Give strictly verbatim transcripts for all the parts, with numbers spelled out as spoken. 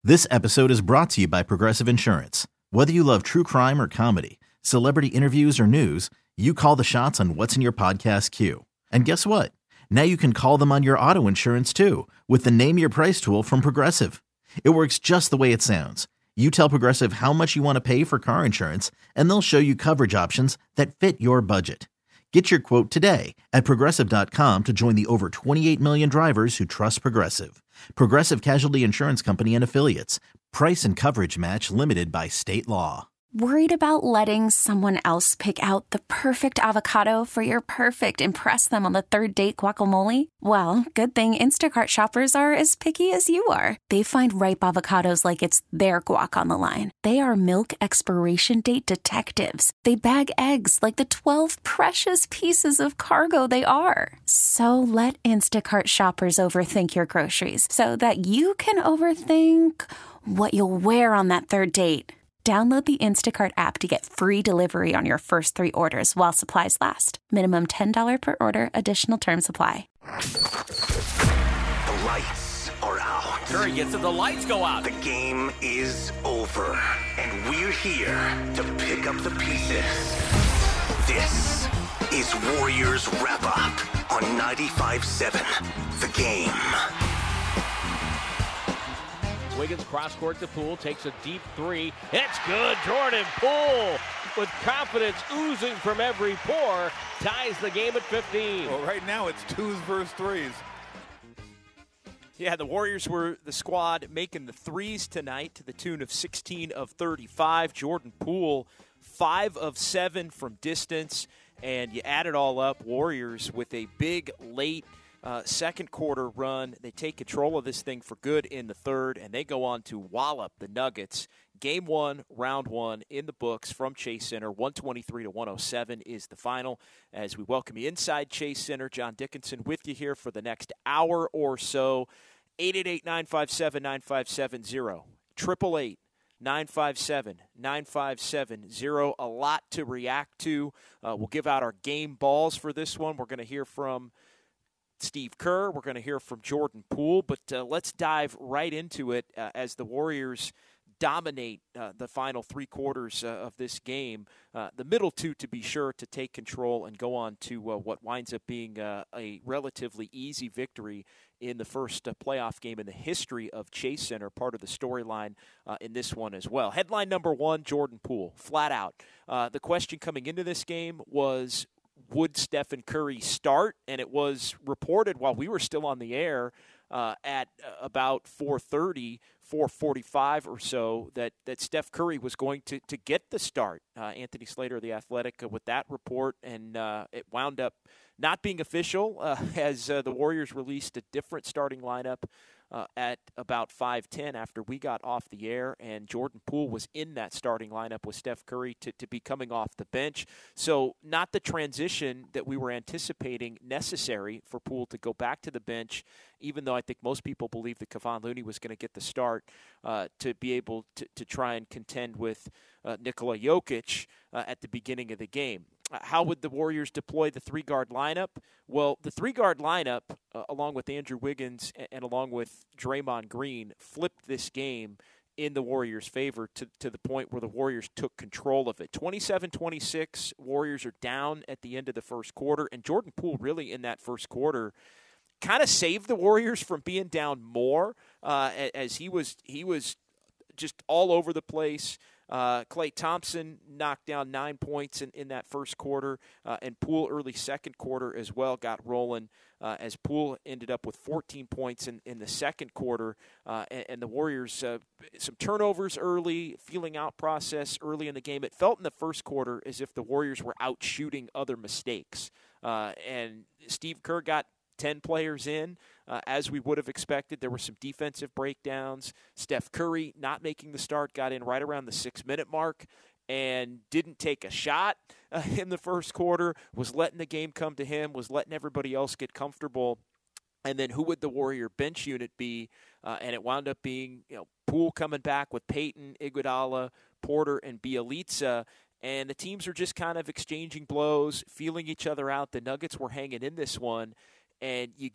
This episode is brought to you by Progressive Insurance. Whether you love true crime or comedy, celebrity interviews or news, you call the shots on what's in your podcast queue. And guess what? Now you can call them on your auto insurance too with the Name Your Price tool from Progressive. It works just the way it sounds. You tell Progressive how much you want to pay for car insurance, and they'll show you coverage options that fit your budget. Get your quote today at Progressive dot com to join the over twenty-eight million drivers who trust Progressive. Progressive Casualty Insurance Company and Affiliates. Price and coverage match limited by state law. Worried about letting someone else pick out the perfect avocado for your perfect impress them on the third date guacamole? Well, good thing Instacart shoppers are as picky as you are. They find ripe avocados like it's their guac on the line. They are milk expiration date detectives. They bag eggs like the twelve precious pieces of cargo they are. So let Instacart shoppers overthink your groceries so that you can overthink what you'll wear on that third date. Download the Instacart app to get free delivery on your first three orders while supplies last. Minimum ten dollars per order. Additional terms apply. The lights are out. Curry gets it. The lights go out. The game is over. And we're here to pick up the pieces. This is Warriors Wrap Up on ninety-five seven The Game. Wiggins cross-court to Poole, takes a deep three. It's good. Jordan Poole, with confidence oozing from every pore, ties the game at fifteen. Well, right now it's twos versus threes. Yeah, the Warriors were the squad making the threes tonight to the tune of sixteen of thirty-five. Jordan Poole, five of seven from distance. And you add it all up, Warriors with a big late Uh, second quarter run. They take control of this thing for good in the third, and they go on to wallop the Nuggets. Game one, round one in the books from Chase Center. one twenty-three to one oh seven is the final. As we welcome you inside Chase Center, John Dickinson with you here for the next hour or so. eight eight eight, nine five seven, nine five seven zero. eight eight eight, nine five seven, nine five seven zero. A lot to react to. Uh, we'll give out our game balls for this one. We're going to hear from Steve Kerr. We're going to hear from Jordan Poole, but uh, let's dive right into it uh, as the Warriors dominate uh, the final three quarters uh, of this game. Uh, the middle two, to be sure, to take control and go on to uh, what winds up being uh, a relatively easy victory in the first uh, playoff game in the history of Chase Center, part of the storyline uh, in this one as well. Headline number one, Jordan Poole, flat out. Uh, the question coming into this game was, would Stephen Curry start? And it was reported while we were still on the air uh, at uh, about four thirty, four forty-five or so that, that Steph Curry was going to, to get the start. Uh, Anthony Slater of The Athletic uh, with that report, and uh, it wound up not being official uh, as uh, the Warriors released a different starting lineup Uh, at about five ten after we got off the air, and Jordan Poole was in that starting lineup with Steph Curry to, to be coming off the bench. So not the transition that we were anticipating necessary for Poole to go back to the bench, even though I think most people believe that Kevon Looney was going to get the start uh, to be able to, to try and contend with uh, Nikola Jokic uh, at the beginning of the game. How would the Warriors deploy the three-guard lineup? Well, the three-guard lineup, uh, along with Andrew Wiggins and, and along with Draymond Green, flipped this game in the Warriors' favor to, to the point where the Warriors took control of it. twenty-seven twenty-six, Warriors are down at the end of the first quarter, and Jordan Poole really in that first quarter kind of saved the Warriors from being down more uh, as he was he was just all over the place. Uh, Klay Thompson knocked down nine points in, in that first quarter, uh, and Poole early second quarter as well got rolling uh, as Poole ended up with fourteen points in, in the second quarter, uh, and, and the Warriors, uh, some turnovers early, feeling out process early in the game. It felt in the first quarter as if the Warriors were out shooting other mistakes, uh, and Steve Kerr got ten players in, uh, as we would have expected. There were some defensive breakdowns. Steph Curry, not making the start, got in right around the six-minute mark and didn't take a shot uh, in the first quarter, was letting the game come to him, was letting everybody else get comfortable. And then who would the Warrior bench unit be? Uh, and it wound up being, you know, Poole coming back with Payton, Iguodala, Porter, and Bjelica. And the teams are just kind of exchanging blows, feeling each other out. The Nuggets were hanging in this one. And you get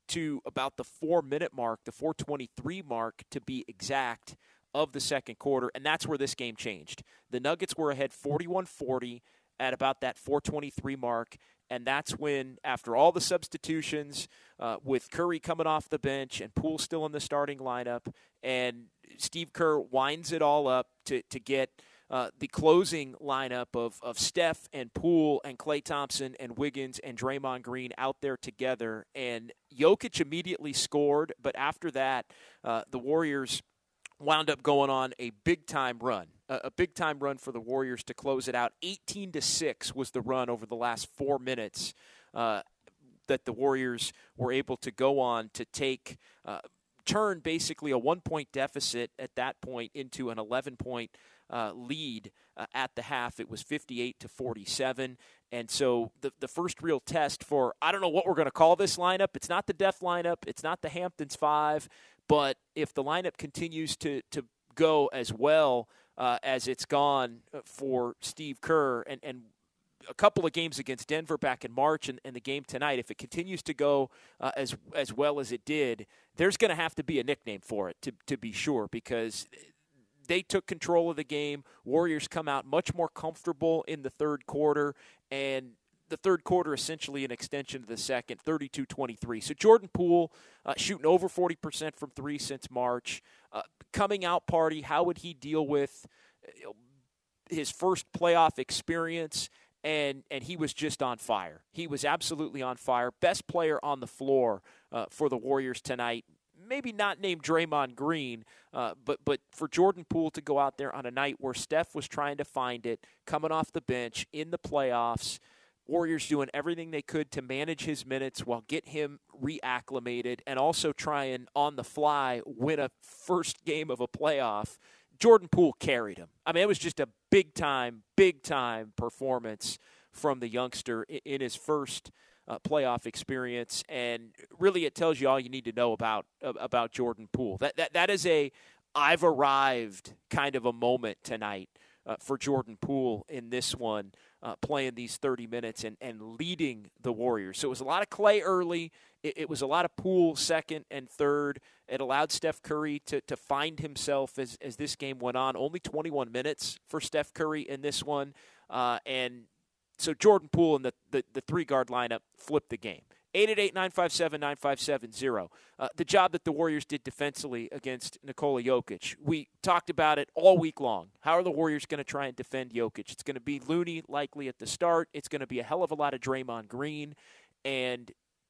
to about the four-minute mark, the four twenty-three mark to be exact, of the second quarter, and that's where this game changed. The Nuggets were ahead forty-one forty at about that four twenty-three mark, and that's when, after all the substitutions, uh, with Curry coming off the bench and Poole still in the starting lineup, and Steve Kerr winds it all up to, to get uh, the closing lineup of, of Steph and Poole and Klay Thompson and Wiggins and Draymond Green out there together. And Jokic immediately scored, but after that, uh, the Warriors wound up going on a big-time run, a, a big-time run for the Warriors to close it out. eighteen to six was the run over the last four minutes uh, that the Warriors were able to go on to take, uh, turn basically a one-point deficit at that point into an eleven-point uh, lead uh, at the half. It was fifty-eight to forty-seven. And so the the first real test for, I don't know what we're going to call this lineup. It's not the Def lineup. It's not the Hamptons five. But if the lineup continues to, to go as well uh, as it's gone for Steve Kerr, and, and a couple of games against Denver back in March and, and the game tonight, if it continues to go uh, as as well as it did, there's going to have to be a nickname for it, to, to be sure, because they took control of the game. Warriors come out much more comfortable in the third quarter, and the third quarter essentially an extension of the second, thirty-two twenty-three. So Jordan Poole uh, shooting over forty percent from three since March. Uh, coming out party, how would he deal with uh, his first playoff experience? And and he was just on fire. He was absolutely on fire. Best player on the floor uh, for the Warriors tonight. Maybe not named Draymond Green, uh, but but for Jordan Poole to go out there on a night where Steph was trying to find it, coming off the bench in the playoffs, Warriors doing everything they could to manage his minutes while get him reacclimated and also try and, on the fly, win a first game of a playoff. Jordan Poole carried him. I mean, it was just a big-time, big-time performance from the youngster in, in his first uh, playoff experience, and really it tells you all you need to know about about Jordan Poole. That that that is a I've arrived kind of a moment tonight uh, for Jordan Poole in this one, uh, playing these thirty minutes and, and leading the Warriors. So it was a lot of Klay early. It, it was a lot of Poole second and third. It allowed Steph Curry to, to find himself as, as this game went on. Only twenty-one minutes for Steph Curry in this one. Uh, and so Jordan Poole and the, the, the three-guard lineup flipped the game. eight eight eight, nine five seven, nine five seven zero. Uh, the job that the Warriors did defensively against Nikola Jokic. We talked about it all week long. How are the Warriors going to try and defend Jokic? It's going to be Looney likely at the start. It's going to be a hell of a lot of Draymond Green. And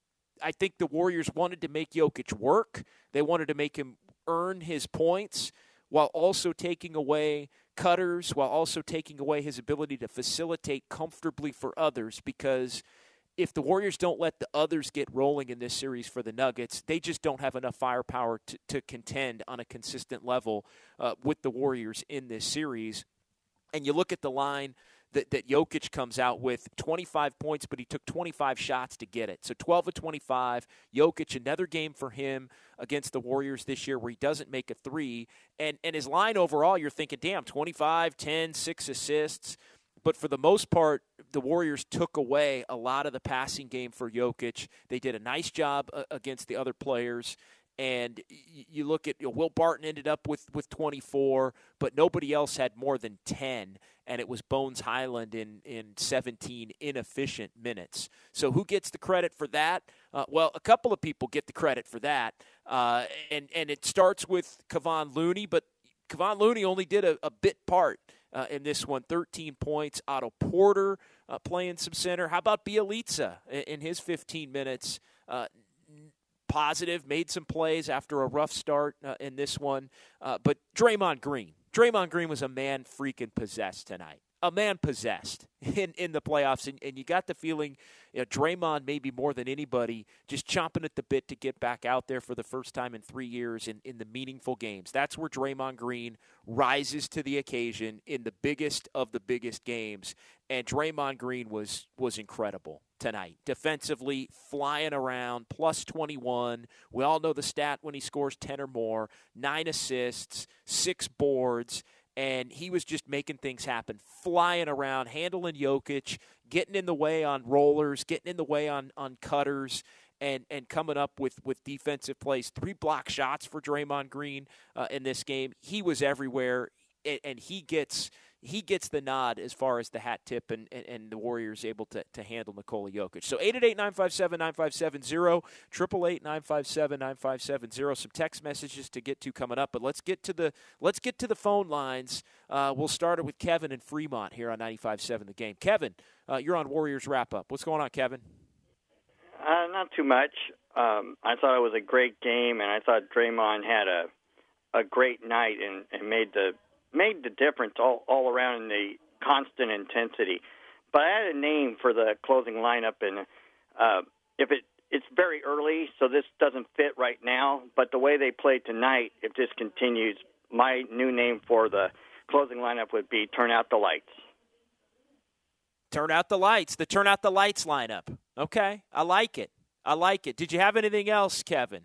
I think the Warriors wanted to make Jokic work. They wanted to make him earn his points while also taking away cutters, while also taking away his ability to facilitate comfortably for others, because if the Warriors don't let the others get rolling in this series for the Nuggets, they just don't have enough firepower to, to contend on a consistent level uh, with the Warriors in this series. And you look at the line that, that Jokic comes out with, twenty-five points, but he took twenty-five shots to get it. So twelve of twenty-five. Jokic, another game for him against the Warriors this year where he doesn't make a three. And, and his line overall, you're thinking, damn, twenty-five, ten, six assists. But for the most part, the Warriors took away a lot of the passing game for Jokic. They did a nice job uh, against the other players. And you look at, you know, Will Barton ended up with, with twenty-four, but nobody else had more than ten, and it was Bones Highland in, in seventeen inefficient minutes. So who gets the credit for that? Uh, well, a couple of people get the credit for that, uh, and, and it starts with Kevon Looney, but Kevon Looney only did a, a bit part uh, in this one, thirteen points. Otto Porter uh, playing some center. How about Bjelica in, in his fifteen minutes? Uh, positive, made some plays after a rough start uh, in this one. Uh, but Draymond Green. Draymond Green was a man freaking possessed tonight. A man possessed in, in the playoffs. And, and you got the feeling, you know, Draymond maybe more than anybody just chomping at the bit to get back out there for the first time in three years in, in the meaningful games. That's where Draymond Green rises to the occasion in the biggest of the biggest games. And Draymond Green was was incredible tonight. Defensively, flying around, plus twenty-one. We all know the stat when he scores ten or more. Nine assists, six boards. And he was just making things happen, flying around, handling Jokic, getting in the way on rollers, getting in the way on, on cutters. and and coming up with, with defensive plays. Three block shots for Draymond Green uh, in this game. He was everywhere, and, and he gets he gets the nod as far as the hat tip, and, and, and the Warriors able to, to handle Nikola Jokic. So eight eight eight, nine five seven, nine five seven zero, eight eight eight, nine five seven, nine five seven zero. Some text messages to get to coming up, but let's get to the let's get to the phone lines. Uh, we'll start it with Kevin in Fremont here on ninety-five point seven The Game. Kevin, uh, you're on Warriors Wrap Up. What's going on, Kevin? Uh, not too much. Um, I thought it was a great game, and I thought Draymond had a a great night and, and made the made the difference all, all around in the constant intensity. But I had a name for the closing lineup, and uh, if it it's very early, so this doesn't fit right now. But the way they played tonight, if this continues, my new name for the closing lineup would be Turn Out the Lights. Turn out the lights. The Turn Out the Lights lineup. Okay, I like it. I like it. Did you have anything else, Kevin?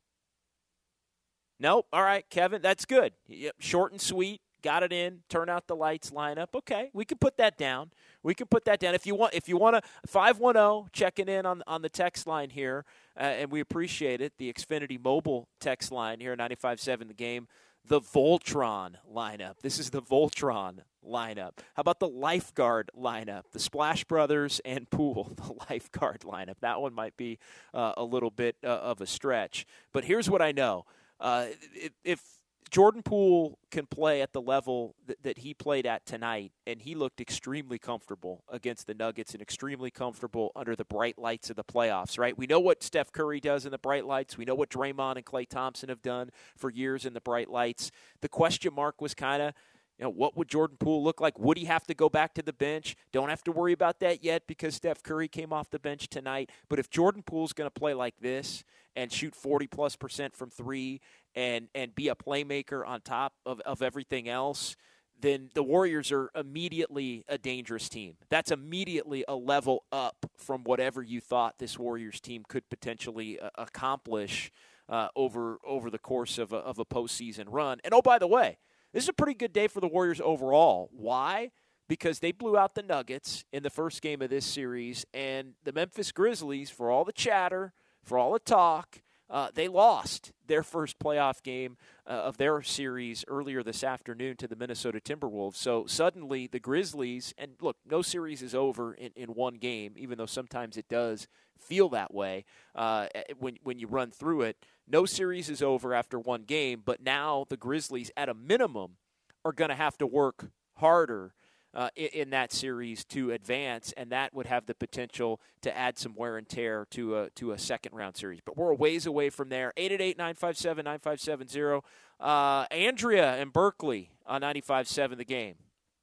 Nope. All right, Kevin, that's good. Yep. Short and sweet. Got it in. Turn out the lights lineup. Okay, we can put that down. We can put that down if you want. If you want to, five one zero checking in on on the text line here, uh, and we appreciate it. The Xfinity Mobile text line here, ninety-five point seven The Game. The Voltron lineup. This is the Voltron lineup. How about the lifeguard lineup? The Splash Brothers and Pool, the lifeguard lineup. That one might be uh, a little bit uh, of a stretch. But here's what I know. Uh, if, if Jordan Poole can play at the level that, that he played at tonight, and he looked extremely comfortable against the Nuggets and extremely comfortable under the bright lights of the playoffs, right? We know what Steph Curry does in the bright lights. We know what Draymond and Klay Thompson have done for years in the bright lights. The question mark was kind of, you know, what would Jordan Poole look like? Would he have to go back to the bench? Don't have to worry about that yet because Steph Curry came off the bench tonight. But if Jordan Poole's going to play like this and shoot forty plus percent from three and and be a playmaker on top of, of everything else, then the Warriors are immediately a dangerous team. That's immediately a level up from whatever you thought this Warriors team could potentially uh, accomplish uh, over over the course of a, of a postseason run. And oh, by the way, this is a pretty good day for the Warriors overall. Why? Because they blew out the Nuggets in the first game of this series, and the Memphis Grizzlies, for all the chatter, for all the talk, uh, they lost their first playoff game uh, of their series earlier this afternoon to the Minnesota Timberwolves. So suddenly the Grizzlies, and look, no series is over in, in one game, even though sometimes it does feel that way uh, when, when you run through it. No series is over after one game, but now the Grizzlies, at a minimum, are going to have to work harder uh, in, in that series to advance, and that would have the potential to add some wear and tear to a to a second round series. But we're a ways away from there. eight eight eight, nine five seven, nine five seven zero. Uh, Andrea in Berkeley on ninety-five point seven The Game.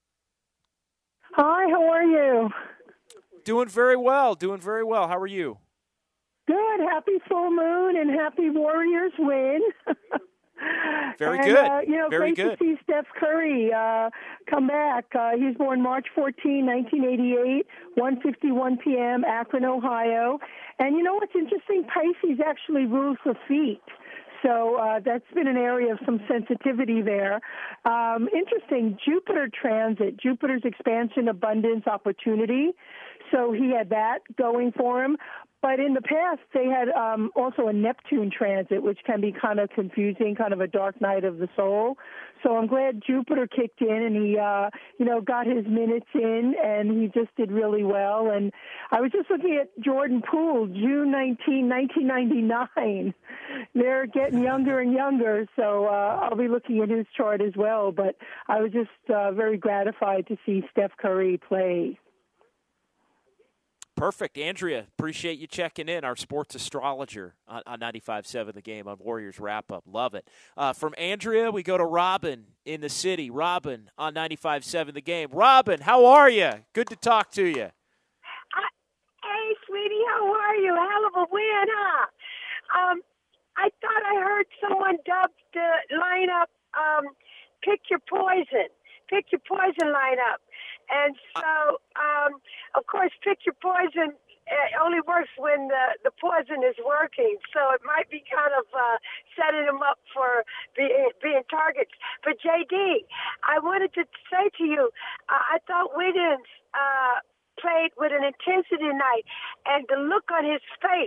Hi, how are you? Doing very well. Doing very well. How are you? Good. Happy full moon and happy Warriors win. Very and, good. Uh, you know, Very great good. to see Steph Curry uh, come back. Uh, he was born March fourteenth, nineteen eighty-eight, one fifty-one p.m., Akron, Ohio. And you know what's interesting? Pisces actually rules the feet. So uh, that's been an area of some sensitivity there. Um, interesting, Jupiter transit, Jupiter's expansion, abundance, opportunity. So he had that going for him. But in the past, they had um, also a Neptune transit, which can be kind of confusing, kind of a dark night of the soul. So I'm glad Jupiter kicked in and he, uh, you know, got his minutes in, and he just did really well. And I was just looking at Jordan Poole, June nineteenth, nineteen ninety-nine. They're getting younger and younger, so uh, I'll be looking at his chart as well. But I was just uh, very gratified to see Steph Curry play. Perfect. Andrea, appreciate you checking in, our sports astrologer on, on ninety-five point seven The Game on Warriors Wrap-Up. Love it. Uh, from Andrea, we go to Robin in the city. Robin on ninety-five point seven The Game. Robin, how are you? Good to talk to you. Uh, hey, sweetie, how are you? Hell of a win, huh? Um, I thought I heard someone dub the lineup, um, Pick Your Poison. Pick Your Poison lineup. And so, um, of course, Pick Your Poison it only works when the, the poison is working. So it might be kind of uh, setting them up for being, being targets. But, J D, I wanted to say to you, uh, I thought Wiggins uh, played with an intensity tonight. And the look on his face,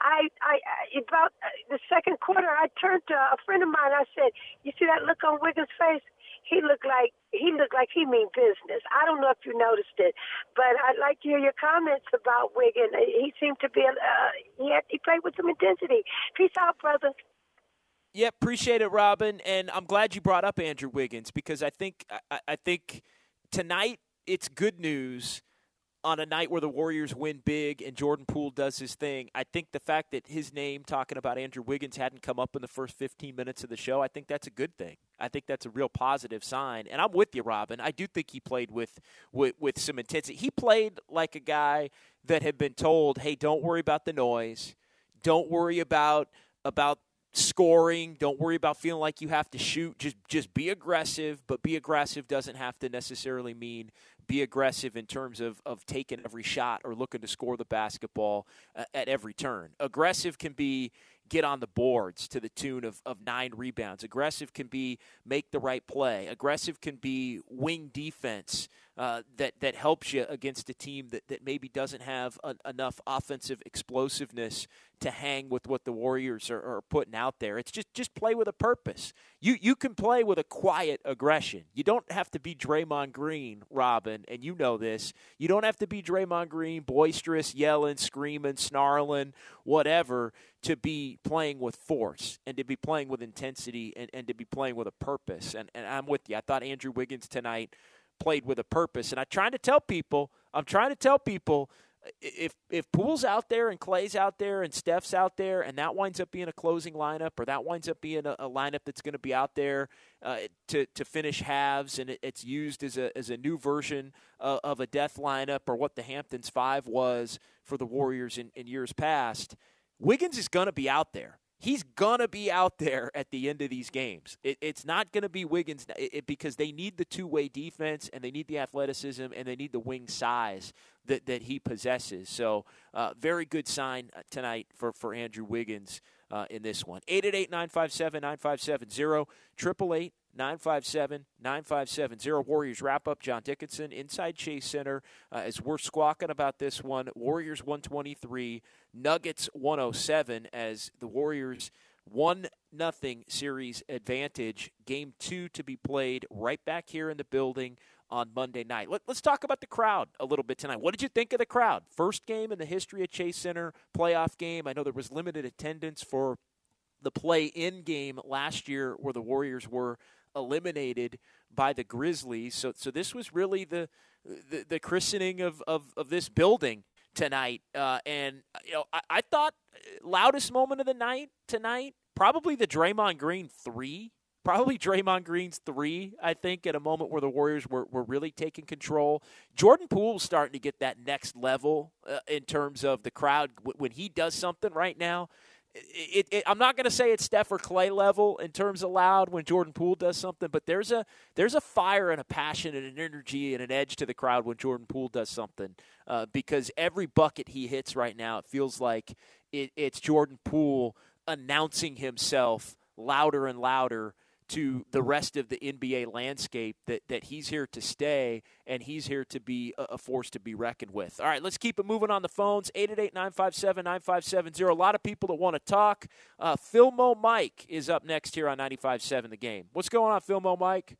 I, I, I about the second quarter, I turned to a friend of mine. I said, "You see that look on Wiggins' face? He looked like he looked like he mean business." I don't know if you noticed it, but I'd like to hear your comments about Wiggins. He seemed to be, uh, he had, he played with some intensity. Peace out, brother. Yeah, appreciate it, Robin, and I'm glad you brought up Andrew Wiggins because I think I, I think tonight it's good news. On a night where the Warriors win big and Jordan Poole does his thing, I think the fact that his name, talking about Andrew Wiggins, hadn't come up in the first fifteen minutes of the show, I think that's a good thing. I think that's a real positive sign. And I'm with you, Robin. I do think he played with, with, with some intensity. He played like a guy that had been told, hey, don't worry about the noise. Don't worry about about scoring. Don't worry about feeling like you have to shoot. Just just be aggressive, but be aggressive doesn't have to necessarily mean be aggressive in terms of, of taking every shot or looking to score the basketball uh, at every turn. Aggressive can be get on the boards to the tune of, of nine rebounds. Aggressive can be make the right play. Aggressive can be wing defense uh, that, that helps you against a team that, that maybe doesn't have a, enough offensive explosiveness to hang with what the Warriors are, are putting out there. It's just just play with a purpose. You you can play with a quiet aggression. You don't have to be Draymond Green, Robin, and you know this. You don't have to be Draymond Green, boisterous, yelling, screaming, snarling, whatever, to be playing with force and to be playing with intensity and, and to be playing with a purpose. And, and I'm with you. I thought Andrew Wiggins tonight played with a purpose. And I'm trying to tell people, I'm trying to tell people, If if Poole's out there and Clay's out there and Steph's out there and that winds up being a closing lineup or that winds up being a, a lineup that's going to be out there uh, to to finish halves and it, it's used as a as a new version of, of a death lineup or what the Hamptons Five was for the Warriors in, in years past, Wiggins is going to be out there. He's going to be out there at the end of these games. It, it's not going to be Wiggins it, it, because they need the two-way defense and they need the athleticism and they need the wing size that, that he possesses. So uh, very good sign tonight for, for Andrew Wiggins uh, in this one. eight eight eight, nine five seven, nine five seven zero, eight eight eight, nine five seven, nine five seven zero. Warriors wrap up. John Dickinson inside Chase Center uh, as we're squawking about this one. Warriors one twenty-three, Nuggets one oh seven as the Warriors one nothing series advantage. Game two to be played right back here in the building on Monday night. Let, let's talk about the crowd a little bit tonight. What did you think of the crowd? First game in the history of Chase Center, playoff game. I know there was limited attendance for the play-in game last year where the Warriors were eliminated by the Grizzlies. So so this was really the the, the christening of, of, of this building tonight. Uh, and, you know, I, I thought loudest moment of the night tonight, probably the Draymond Green three. Probably Draymond Green's three, I think, at a moment where the Warriors were, were really taking control. Jordan Poole's starting to get that next level uh, in terms of the crowd. When he does something right now, It, it, I'm not going to say it's Steph or Clay level in terms of loud when Jordan Poole does something, but there's a there's a fire and a passion and an energy and an edge to the crowd when Jordan Poole does something uh, because every bucket he hits right now, it feels like it, it's Jordan Poole announcing himself louder and louder to the rest of the N B A landscape that, that he's here to stay and he's here to be a, a force to be reckoned with. All right, let's keep it moving on the phones. eight eight eight, nine five seven, nine five seven zero. A lot of people that want to talk. Uh, Philmo Mike is up next here on ninety-five point seven The Game. What's going on, Philmo Mike?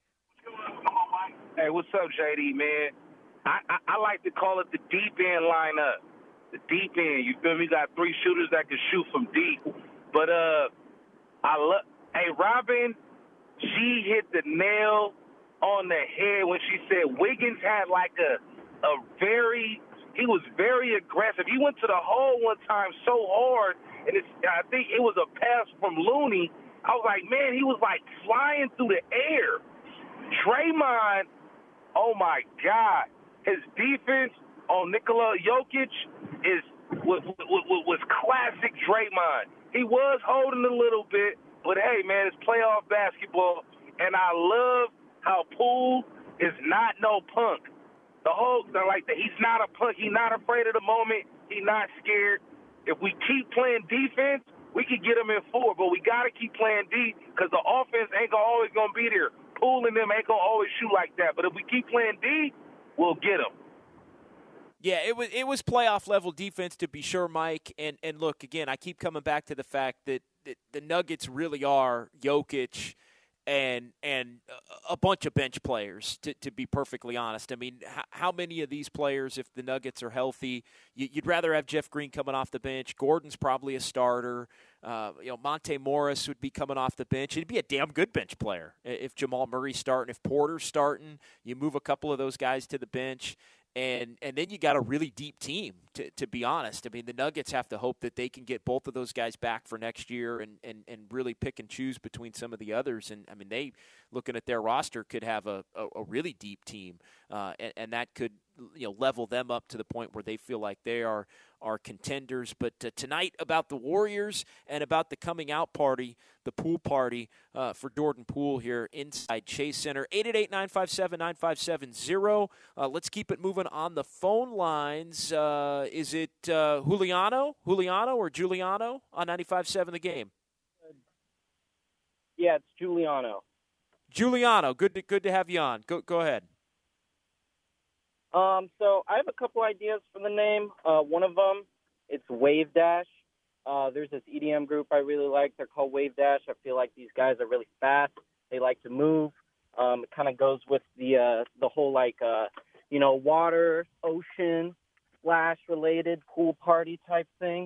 Hey, what's up, J D, man? I, I, I like to call it the deep end lineup. The deep end. You feel me? Got three shooters that can shoot from deep. But uh, I love. Hey, Robin. She hit the nail on the head when she said Wiggins had like a a very – he was very aggressive. He went to the hole one time so hard, and it's, I think it was a pass from Looney. I was like, man, he was like flying through the air. Draymond, oh, my God. His defense on Nikola Jokic is was, was, was classic Draymond. He was holding a little bit. But, hey, man, it's playoff basketball, and I love how Poole is not no punk. The whole – like the, he's not a punk. He's not afraid of the moment. He's not scared. If we keep playing defense, we can get him in four, but we got to keep playing D because the offense ain't gonna always going to be there. Poole and them ain't going to always shoot like that. But if we keep playing D, we'll get him. Yeah, it was it was playoff level defense to be sure, Mike. And and look, again, I keep coming back to the fact that, that the Nuggets really are Jokic and and a bunch of bench players, to, to be perfectly honest. I mean, how, how many of these players, if the Nuggets are healthy, you, you'd rather have Jeff Green coming off the bench. Gordon's probably a starter. Uh, you know, Monte Morris would be coming off the bench. He'd be a damn good bench player if Jamal Murray's starting. If Porter's starting, you move a couple of those guys to the bench. And and then you got a really deep team, to, to be honest. I mean, the Nuggets have to hope that they can get both of those guys back for next year and, and, and really pick and choose between some of the others. And, I mean, they, looking at their roster, could have a, a, a really deep team. Uh, and, and that could, you know, level them up to the point where they feel like they are are contenders. But uh, tonight, about the Warriors and about the coming out party, the pool party uh, for Jordan Poole here inside Chase Center. eight eight eight, nine five seven, nine five seven zero. Uh, let's keep it moving on the phone lines. Uh, is it uh, Juliano, Juliano or Giuliano on ninety-five seven The Game? Yeah, it's Giuliano. Giuliano, good to, good to have you on. Go go ahead. Um, so I have a couple ideas for the name. Uh, one of them, it's Wave Dash. Uh, there's this E D M group I really like. They're called Wave Dash. I feel like these guys are really fast. They like to move. Um, it kind of goes with the uh, the whole like uh, you know water, ocean, splash related pool party type thing.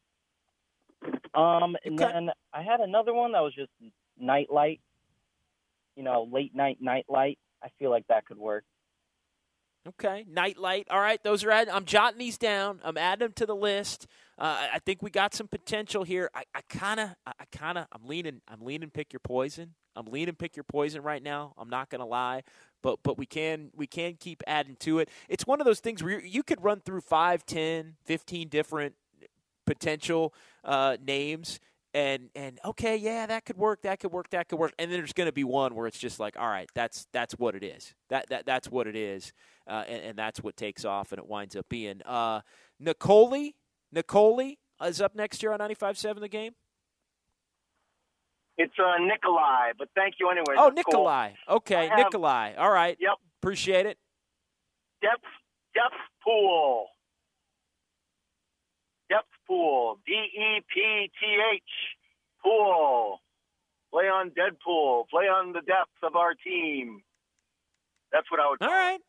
Um, and Okay. then I had another one that was just Nightlight. You know, late night Nightlight. I feel like that could work. Okay, Nightlight. All right, those are add- I'm jotting these down. I'm adding them to the list. Uh, I think we got some potential here. I kind of, I kind of, I'm leaning, I'm leaning. Pick your poison. I'm leaning. Pick your poison right now. I'm not gonna lie, but but we can we can keep adding to it. It's one of those things where you could run through five, ten, fifteen different potential uh, names. And and okay, yeah, that could work, that could work, that could work. And then there's going to be one where it's just like, all right, that's that's what it is. That that that's what it is, uh, and, and that's what takes off, and it winds up being. Uh, Nicole, Nicole is up next year on ninety-five seven The Game. It's uh, Nikolai, but thank you anyway. Oh, That's Nikolai. cool. Okay, have, Nikolai. All right. Yep. Appreciate it. Depth depth pool. Depth pool. D E P T H. Pool. Play on Deadpool. Play on the depths of our team. That's what I would call All right.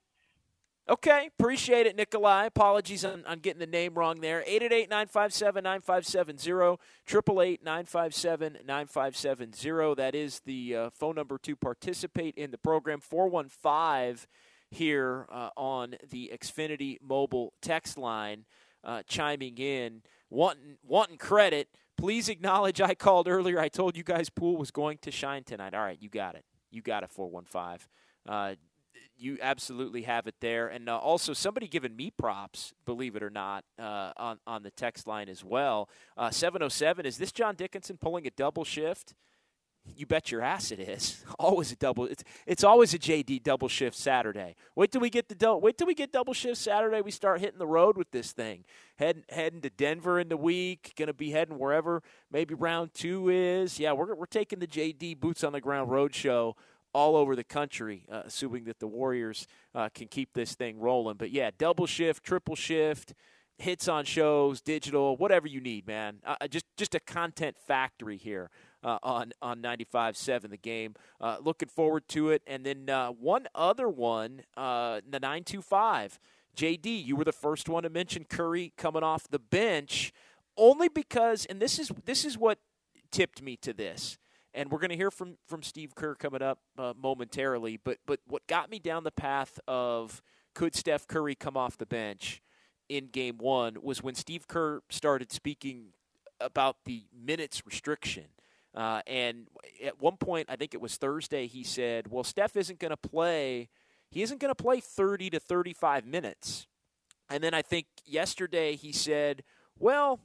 Okay, appreciate it, Nikolai. Apologies on, on getting the name wrong there. eight eight eight, nine five seven, nine five seven zero, eight eight eight, nine five seven, nine five seven zero. That is the uh, phone number to participate in the program. four one five here uh, on the Xfinity mobile text line, uh, chiming in, wanting, wanting credit. Please acknowledge I called earlier. I told you guys Poole was going to shine tonight. All right, you got it. You got it, four one five. Uh, You absolutely have it there. And uh, also somebody giving me props, believe it or not, uh, on, on the text line as well. Uh, seven oh seven, is this John Dickinson pulling a double shift? You bet your ass it is. Always a double. It's it's always a J D double shift Saturday. Wait till we get the do- wait till we get double shift Saturday. We start hitting the road with this thing. Heading heading to Denver in the week. Going to be heading wherever maybe round two is. Yeah, we're we're taking the J D boots on the ground road show all over the country, uh, assuming that the Warriors uh, can keep this thing rolling. But, yeah, double shift, triple shift, hits on shows, digital, whatever you need, man. Uh, just just a content factory here uh, on, on ninety-five seven The Game. Uh, looking forward to it. And then uh, one other one, uh, the nine two five. J D, you were the first one to mention Curry coming off the bench, only because, and this is this is what tipped me to this. And we're going to hear from, from Steve Kerr coming up uh, momentarily. But but what got me down the path of could Steph Curry come off the bench in game one was when Steve Kerr started speaking about the minutes restriction. Uh, and at one point, I think it was Thursday, he said, well, Steph isn't going to play. He isn't going to play thirty to thirty-five minutes. And then I think yesterday he said, well,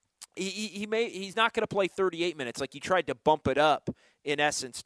He he may he's not going to play thirty-eight minutes. Like he tried to bump it up, in essence,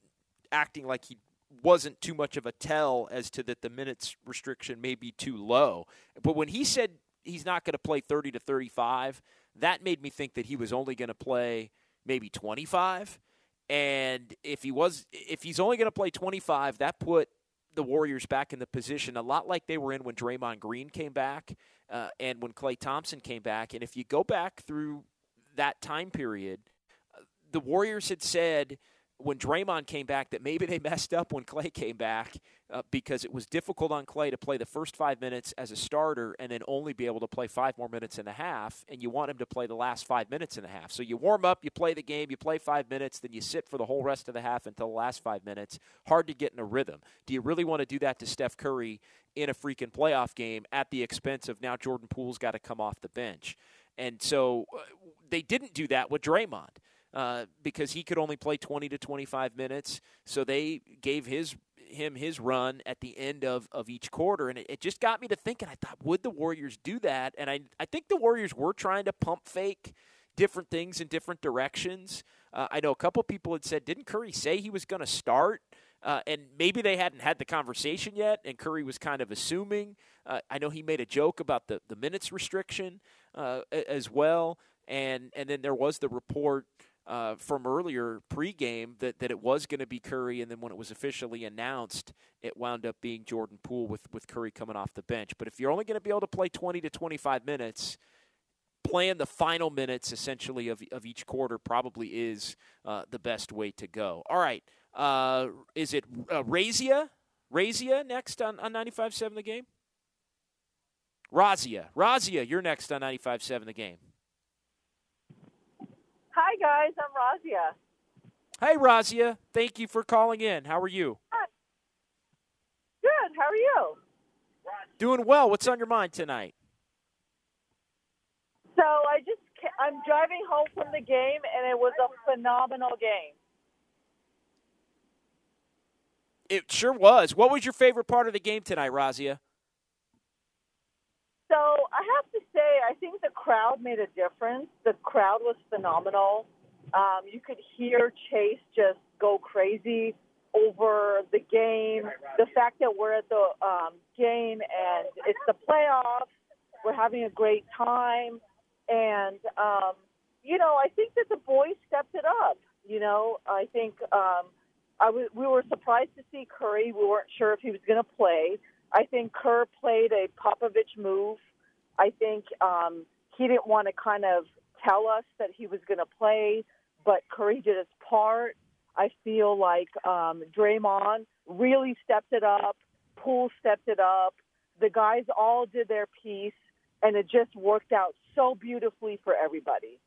acting like he wasn't too much of a tell as to that the minutes restriction may be too low. But when he said he's not going to play thirty to thirty-five, that made me think that he was only going to play maybe twenty-five. And if he was, if he's only going to play twenty-five, that put the Warriors back in the position a lot like they were in when Draymond Green came back uh, and when Klay Thompson came back. And if you go back through that time period, the Warriors had said when Draymond came back that maybe they messed up when Klay came back uh, because it was difficult on Klay to play the first five minutes as a starter and then only be able to play five more minutes in the half, and you want him to play the last five minutes in the half. So you warm up, you play the game, you play five minutes, then you sit for the whole rest of the half until the last five minutes. Hard to get in a rhythm. Do you really want to do that to Steph Curry in a freaking playoff game at the expense of now Jordan Poole's got to come off the bench? And so uh, they didn't do that with Draymond. Uh, because he could only play twenty to twenty-five minutes, so they gave his him his run at the end of, of each quarter, and it, it just got me to thinking, I thought, would the Warriors do that? And I, I think the Warriors were trying to pump fake different things in different directions. Uh, I know a couple people had said, didn't Curry say he was going to start? Uh, and maybe they hadn't had the conversation yet, and Curry was kind of assuming. Uh, I know he made a joke about the, the minutes restriction uh, as well, and, and then there was the report Uh, from earlier pregame that, that it was going to be Curry, and then when it was officially announced, it wound up being Jordan Poole with, with Curry coming off the bench. But if you're only going to be able to play twenty to twenty-five minutes, playing the final minutes essentially of, of each quarter probably is uh, the best way to go. All right. Uh, is it uh, Razia? Razia next on, on ninety-five seven The Game? Razia. Razia, you're next on ninety-five seven The Game. Hi, guys. I'm Razia. Hey, Razia. Thank you for calling in. How are you? Hi. Good. How are you? Doing well. What's on your mind tonight? So I just I'm driving home from the game, and it was a phenomenal game. It sure was. What was your favorite part of the game tonight, Razia? So I have to say, I think the crowd made a difference. The crowd was phenomenal. Um, you could hear Chase just go crazy over the game. The fact that we're at the um, game and it's the playoffs, we're having a great time. And, um, you know, I think that the boys stepped it up. You know, I think um, I w- we were surprised to see Curry. We weren't sure if he was going to play. I think Kerr played a Popovich move. I think um, he didn't want to kind of tell us that he was going to play, but Curry did his part. I feel like um, Draymond really stepped it up. Poole stepped it up. The guys all did their piece, and it just worked out so beautifully for everybody.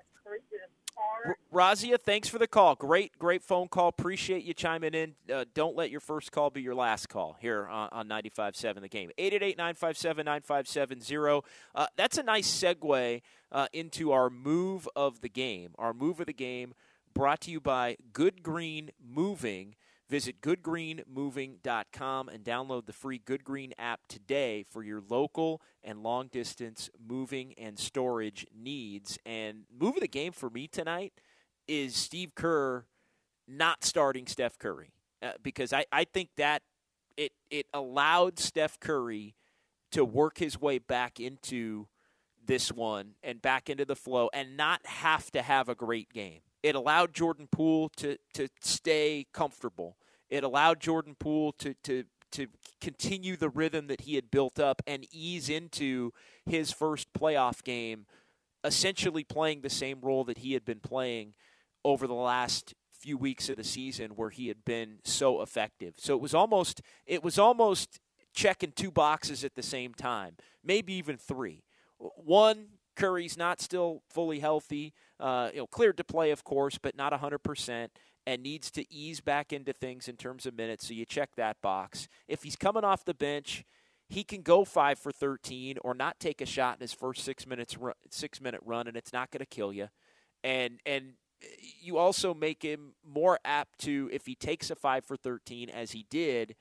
R- Razia, thanks for the call. Great, great phone call. Appreciate you chiming in. Uh, don't let your first call be your last call here on, on ninety-five seven The Game. eight eight eight, nine five seven, nine five seven zero. Uh, that's a nice segue uh, into our move of the game. Our move of the game brought to you by Good Green Moving. Visit good green moving dot com and download the free Good Green app today for your local and long-distance moving and storage needs. And move of the game for me tonight is Steve Kerr not starting Steph Curry uh, because I, I think that it it allowed Steph Curry to work his way back into this one and back into the flow and not have to have a great game. It allowed Jordan Poole to, to stay comfortable. It allowed Jordan Poole to, to to continue the rhythm that he had built up and ease into his first playoff game, essentially playing the same role that he had been playing over the last few weeks of the season where he had been so effective. So it was almost it was almost checking two boxes at the same time, maybe even three. One, Curry's not still fully healthy, uh, you know, cleared to play, of course, but not one hundred percent, and needs to ease back into things in terms of minutes, so you check that box. If he's coming off the bench, he can go five for thirteen or not take a shot in his first six minutes run, six-minute run, and it's not going to kill you. And and you also make him more apt to, if he takes a five for thirteen, as he did,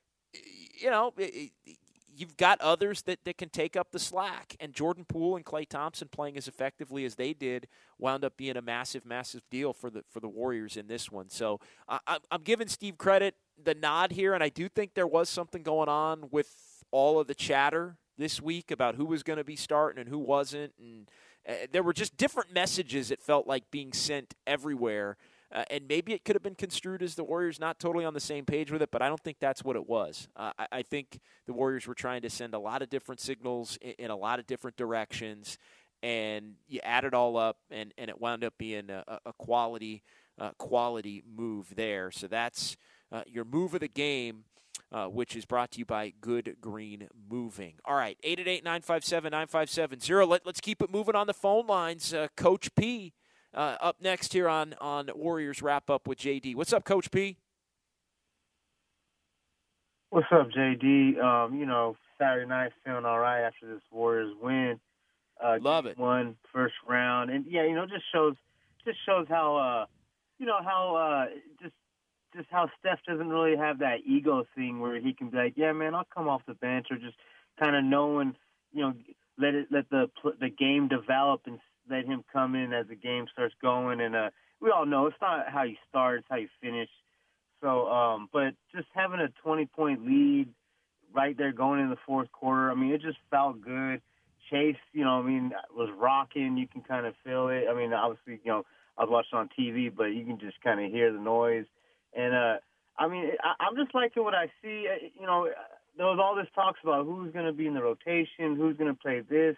you know, it, it, you've got others that, that can take up the slack. And Jordan Poole and Klay Thompson playing as effectively as they did wound up being a massive, massive deal for the for the Warriors in this one. So I, I'm giving Steve credit, the nod here, and I do think there was something going on with all of the chatter this week about who was going to be starting and who wasn't. And uh, there were just different messages, it felt like, being sent everywhere Uh, and maybe it could have been construed as the Warriors not totally on the same page with it, but I don't think that's what it was. Uh, I, I think the Warriors were trying to send a lot of different signals in, in a lot of different directions, and you add it all up, and, and it wound up being a, a quality uh, quality move there. So that's uh, your move of the game, uh, which is brought to you by Good Green Moving. All right, eight eight eight, nine five seven, nine five seven zero. Let, let's keep it moving on the phone lines. Uh, Coach P uh, up next here on, on Warriors Wrap-Up with J D. What's up, Coach P? What's up, J D? Um, you know, Saturday night feeling all right after this Warriors win. Uh, Love it. Won first round, and yeah, you know, just shows just shows how uh, you know how uh, just just how Steph doesn't really have that ego thing where he can be like, yeah, man, I'll come off the bench, or just kind of knowing, you know, let it let the the game develop and let him come in as the game starts going. And uh, we all know it's not how you start, it's how you finish. So, um, but just having a twenty-point lead right there going in the fourth quarter, I mean, it just felt good. Chase, you know, I mean, was rocking. You can kind of feel it. I mean, obviously, you know, I was watching on T V, but you can just kind of hear the noise. And, uh, I mean, I, I'm just liking what I see. You know, there was all this talks about who's going to be in the rotation, who's going to play this.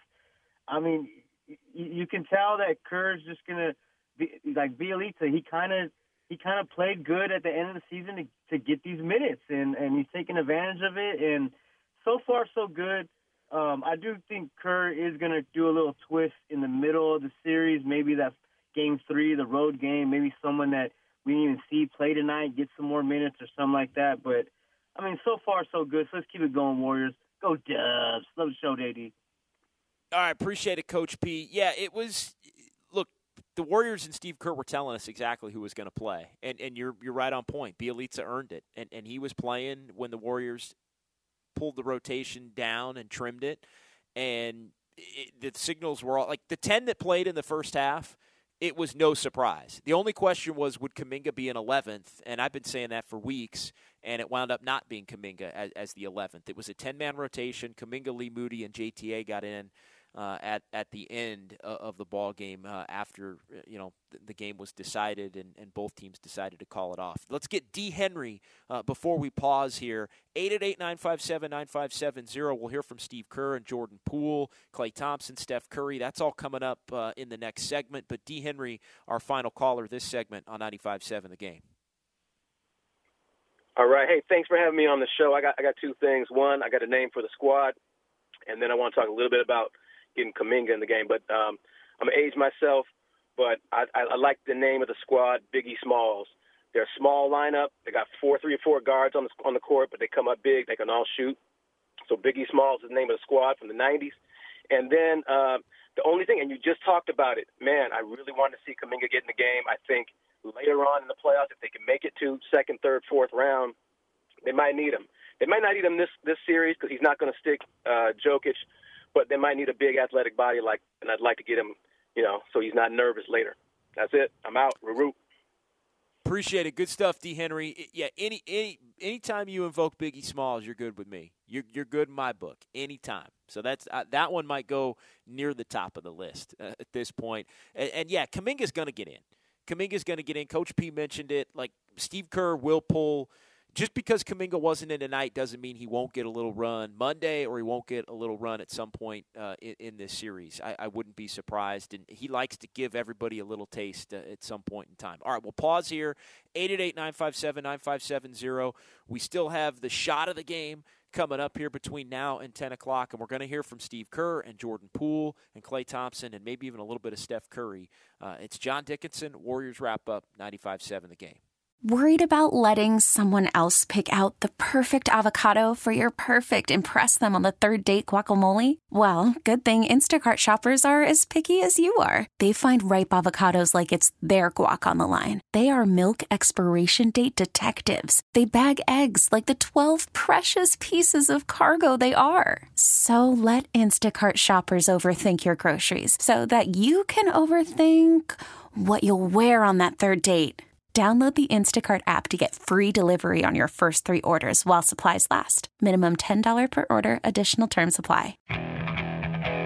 I mean, you, you can tell that Kerr's just going to be like Bielitsa. He kind of he kind of played good at the end of the season to, to get these minutes, and, and he's taking advantage of it. And so far, so good. Um, I do think Kerr is going to do a little twist in the middle of the series. Maybe that's game three, the road game. Maybe someone that we didn't even see play tonight, get some more minutes or something like that. But, I mean, so far, so good. So let's keep it going, Warriors. Go Dubs. Love the show, J D. All right, appreciate it, Coach P. Yeah, it was – look, the Warriors and Steve Kerr were telling us exactly who was going to play. And and you're you're right on point. Bielitsa earned it. And, and he was playing when the Warriors – pulled the rotation down and trimmed it, and it, the signals were all like the ten that played in the first half. It was no surprise. The only question was, would Kuminga be an eleventh? And I've been saying that for weeks, and it wound up not being Kuminga as, as the eleventh. It was a ten-man rotation. Kuminga, Lee Moody, and J T A got in uh, at at the end of the ball game uh, after you know the, the game was decided and, and both teams decided to call it off. Let's get D. Henry uh, before we pause here. eight eight eight, nine five seven, nine five seven zero. We'll hear from Steve Kerr and Jordan Poole, Klay Thompson, Steph Curry. That's all coming up uh, in the next segment. But D. Henry, our final caller this segment on ninety-five point seven The Game. All right. Hey, thanks for having me on the show. I got I got two things. One, I got a name for the squad, and then I want to talk a little bit about getting Kuminga in the game. But um, I'm going to age myself, but I, I, I like the name of the squad, Biggie Smalls. They're a small lineup. They got four, three or four guards on the on the court, but they come up big. They can all shoot. So Biggie Smalls is the name of the squad from the nineties. And then uh, the only thing, and you just talked about it, man, I really want to see Kuminga get in the game. I think later on in the playoffs, if they can make it to second, third, fourth round, they might need him. They might not need him this, this series because he's not going to stick uh, Jokic, but they might need a big athletic body, like, and I'd like to get him, you know, so he's not nervous later. That's it. I'm out. Root. Appreciate it. Good stuff, D. Henry. Yeah, any any anytime you invoke Biggie Smalls, you're good with me. You're you're good in my book. Anytime. So that's uh, that one might go near the top of the list uh, at this point. And, and yeah, Kuminga's going to get in. Kuminga's going to get in. Coach P mentioned it. Like Steve Kerr will pull. Just because Kuminga wasn't in tonight doesn't mean he won't get a little run Monday or he won't get a little run at some point uh, in, in this series. I, I wouldn't be surprised. And he likes to give everybody a little taste uh, at some point in time. All right, we'll pause here. eight eight eight, nine five seven, nine five seven zero. We still have the shot of the game coming up here between now and ten o'clock, and we're going to hear from Steve Kerr and Jordan Poole and Klay Thompson and maybe even a little bit of Steph Curry. Uh, it's John Dickinson, Warriors Wrap-Up, ninety-five point seven The Game. Worried about letting someone else pick out the perfect avocado for your perfect impress them on the third date guacamole? Well, good thing Instacart shoppers are as picky as you are. They find ripe avocados like it's their guac on the line. They are milk expiration date detectives. They bag eggs like the twelve precious pieces of cargo they are. So let Instacart shoppers overthink your groceries so that you can overthink what you'll wear on that third date. Download the Instacart app to get free delivery on your first three orders while supplies last. Minimum ten dollars per order. Additional terms apply.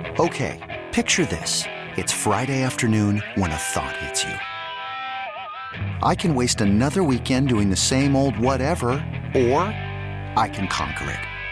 Okay, picture this. It's Friday afternoon when a thought hits you. I can waste another weekend doing the same old whatever, or I can conquer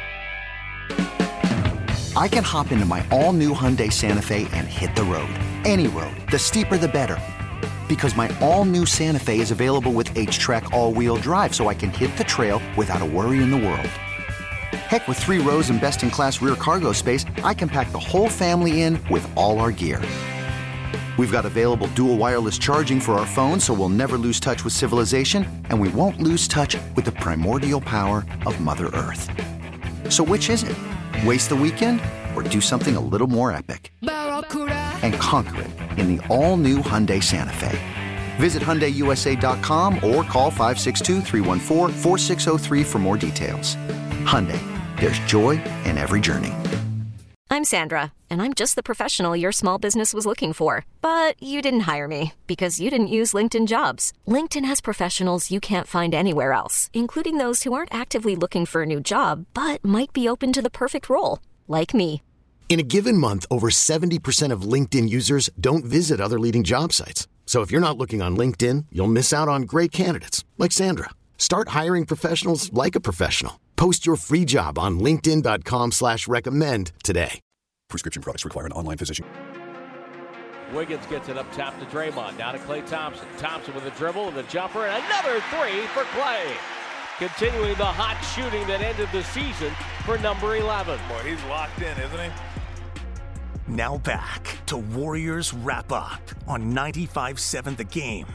it. I can hop into my all-new Hyundai Santa Fe and hit the road. Any road. The steeper, the better. Because my all-new Santa Fe is available with H-Track all-wheel drive, so I can hit the trail without a worry in the world. Heck, with three rows and best-in-class rear cargo space, I can pack the whole family in with all our gear. We've got available dual wireless charging for our phones, so we'll never lose touch with civilization, and we won't lose touch with the primordial power of Mother Earth. So which is it? Waste the weekend or do something a little more epic? And conquer it in the all-new Hyundai Santa Fe. Visit Hyundai U S A dot com or call five six two, three one four, four six zero three for more details. Hyundai, there's joy in every journey. I'm Sandra, and I'm just the professional your small business was looking for. But you didn't hire me because you didn't use LinkedIn Jobs. LinkedIn has professionals you can't find anywhere else, including those who aren't actively looking for a new job, but might be open to the perfect role, like me. In a given month, over seventy percent of LinkedIn users don't visit other leading job sites. So if you're not looking on LinkedIn, you'll miss out on great candidates like Sandra. Start hiring professionals like a professional. Post your free job on linkedin dot com slash recommend today. Prescription products require an online physician. Wiggins gets it up top to Draymond. Now to Klay Thompson. Thompson with a dribble and the jumper, and another three for Klay. Continuing the hot shooting that ended the season for number eleven. Boy, he's locked in, isn't he? Now back to Warriors Wrap Up on ninety-five seven The Game.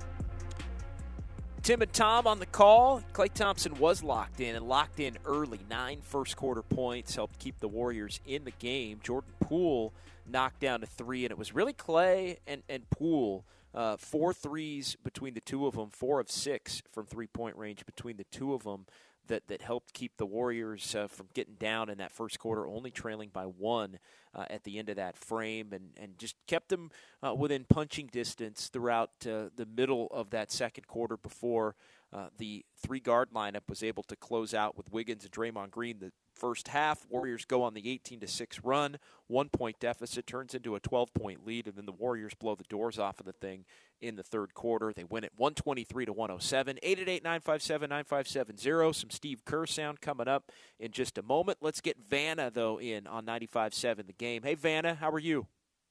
Tim and Tom on the call. Klay Thompson was locked in and locked in early. Nine first quarter points helped keep the Warriors in the game. Jordan Poole knocked down to three, and it was really Klay and, and Poole. Uh, four threes between the two of them, four of six from three-point range between the two of them that, that helped keep the Warriors uh, from getting down in that first quarter, only trailing by one uh, at the end of that frame, and, and just kept them uh, within punching distance throughout uh, the middle of that second quarter before uh, the three-guard lineup was able to close out with Wiggins and Draymond Green the first half. Warriors go on the eighteen to six run. One-point deficit turns into a twelve-point lead, and then the Warriors blow the doors off of the thing in the third quarter. They win it one twenty-three to one oh seven. eight eight eight, nine five seven, nine five seven zero. Some Steve Kerr sound coming up in just a moment. Let's get Vanna, though, in on ninety-five seven The Game. Hey, Vanna, how are you?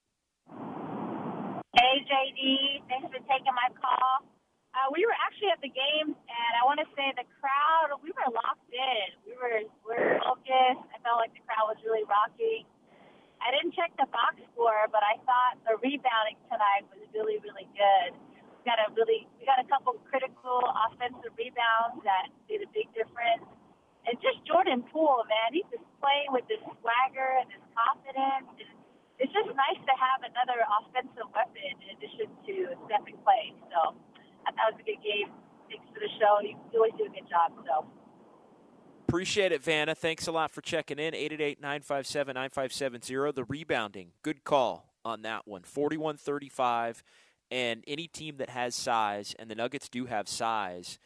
Hey, J D. Thanks for taking my call. Uh, we were actually at the game, and I want to say the crowd, we were locked in. We were, we were focused. I felt like the crowd was really rocking. I didn't check the box score, but I thought the rebounding tonight was really, really good. We got a really, we got a couple critical offensive rebounds that made a big difference. And just Jordan Poole, man, he's just playing with this swagger and this confidence. And it's just nice to have another offensive weapon in addition to Steph and Klay. So I thought it was a good game. Thanks for the show. You always do a good job. So. Appreciate it, Vanna. Thanks a lot for checking in. eight eight eight, nine five seven, nine five seven zero. The rebounding, good call on that one. forty-one thirty-five, and any team that has size, and the Nuggets do have size,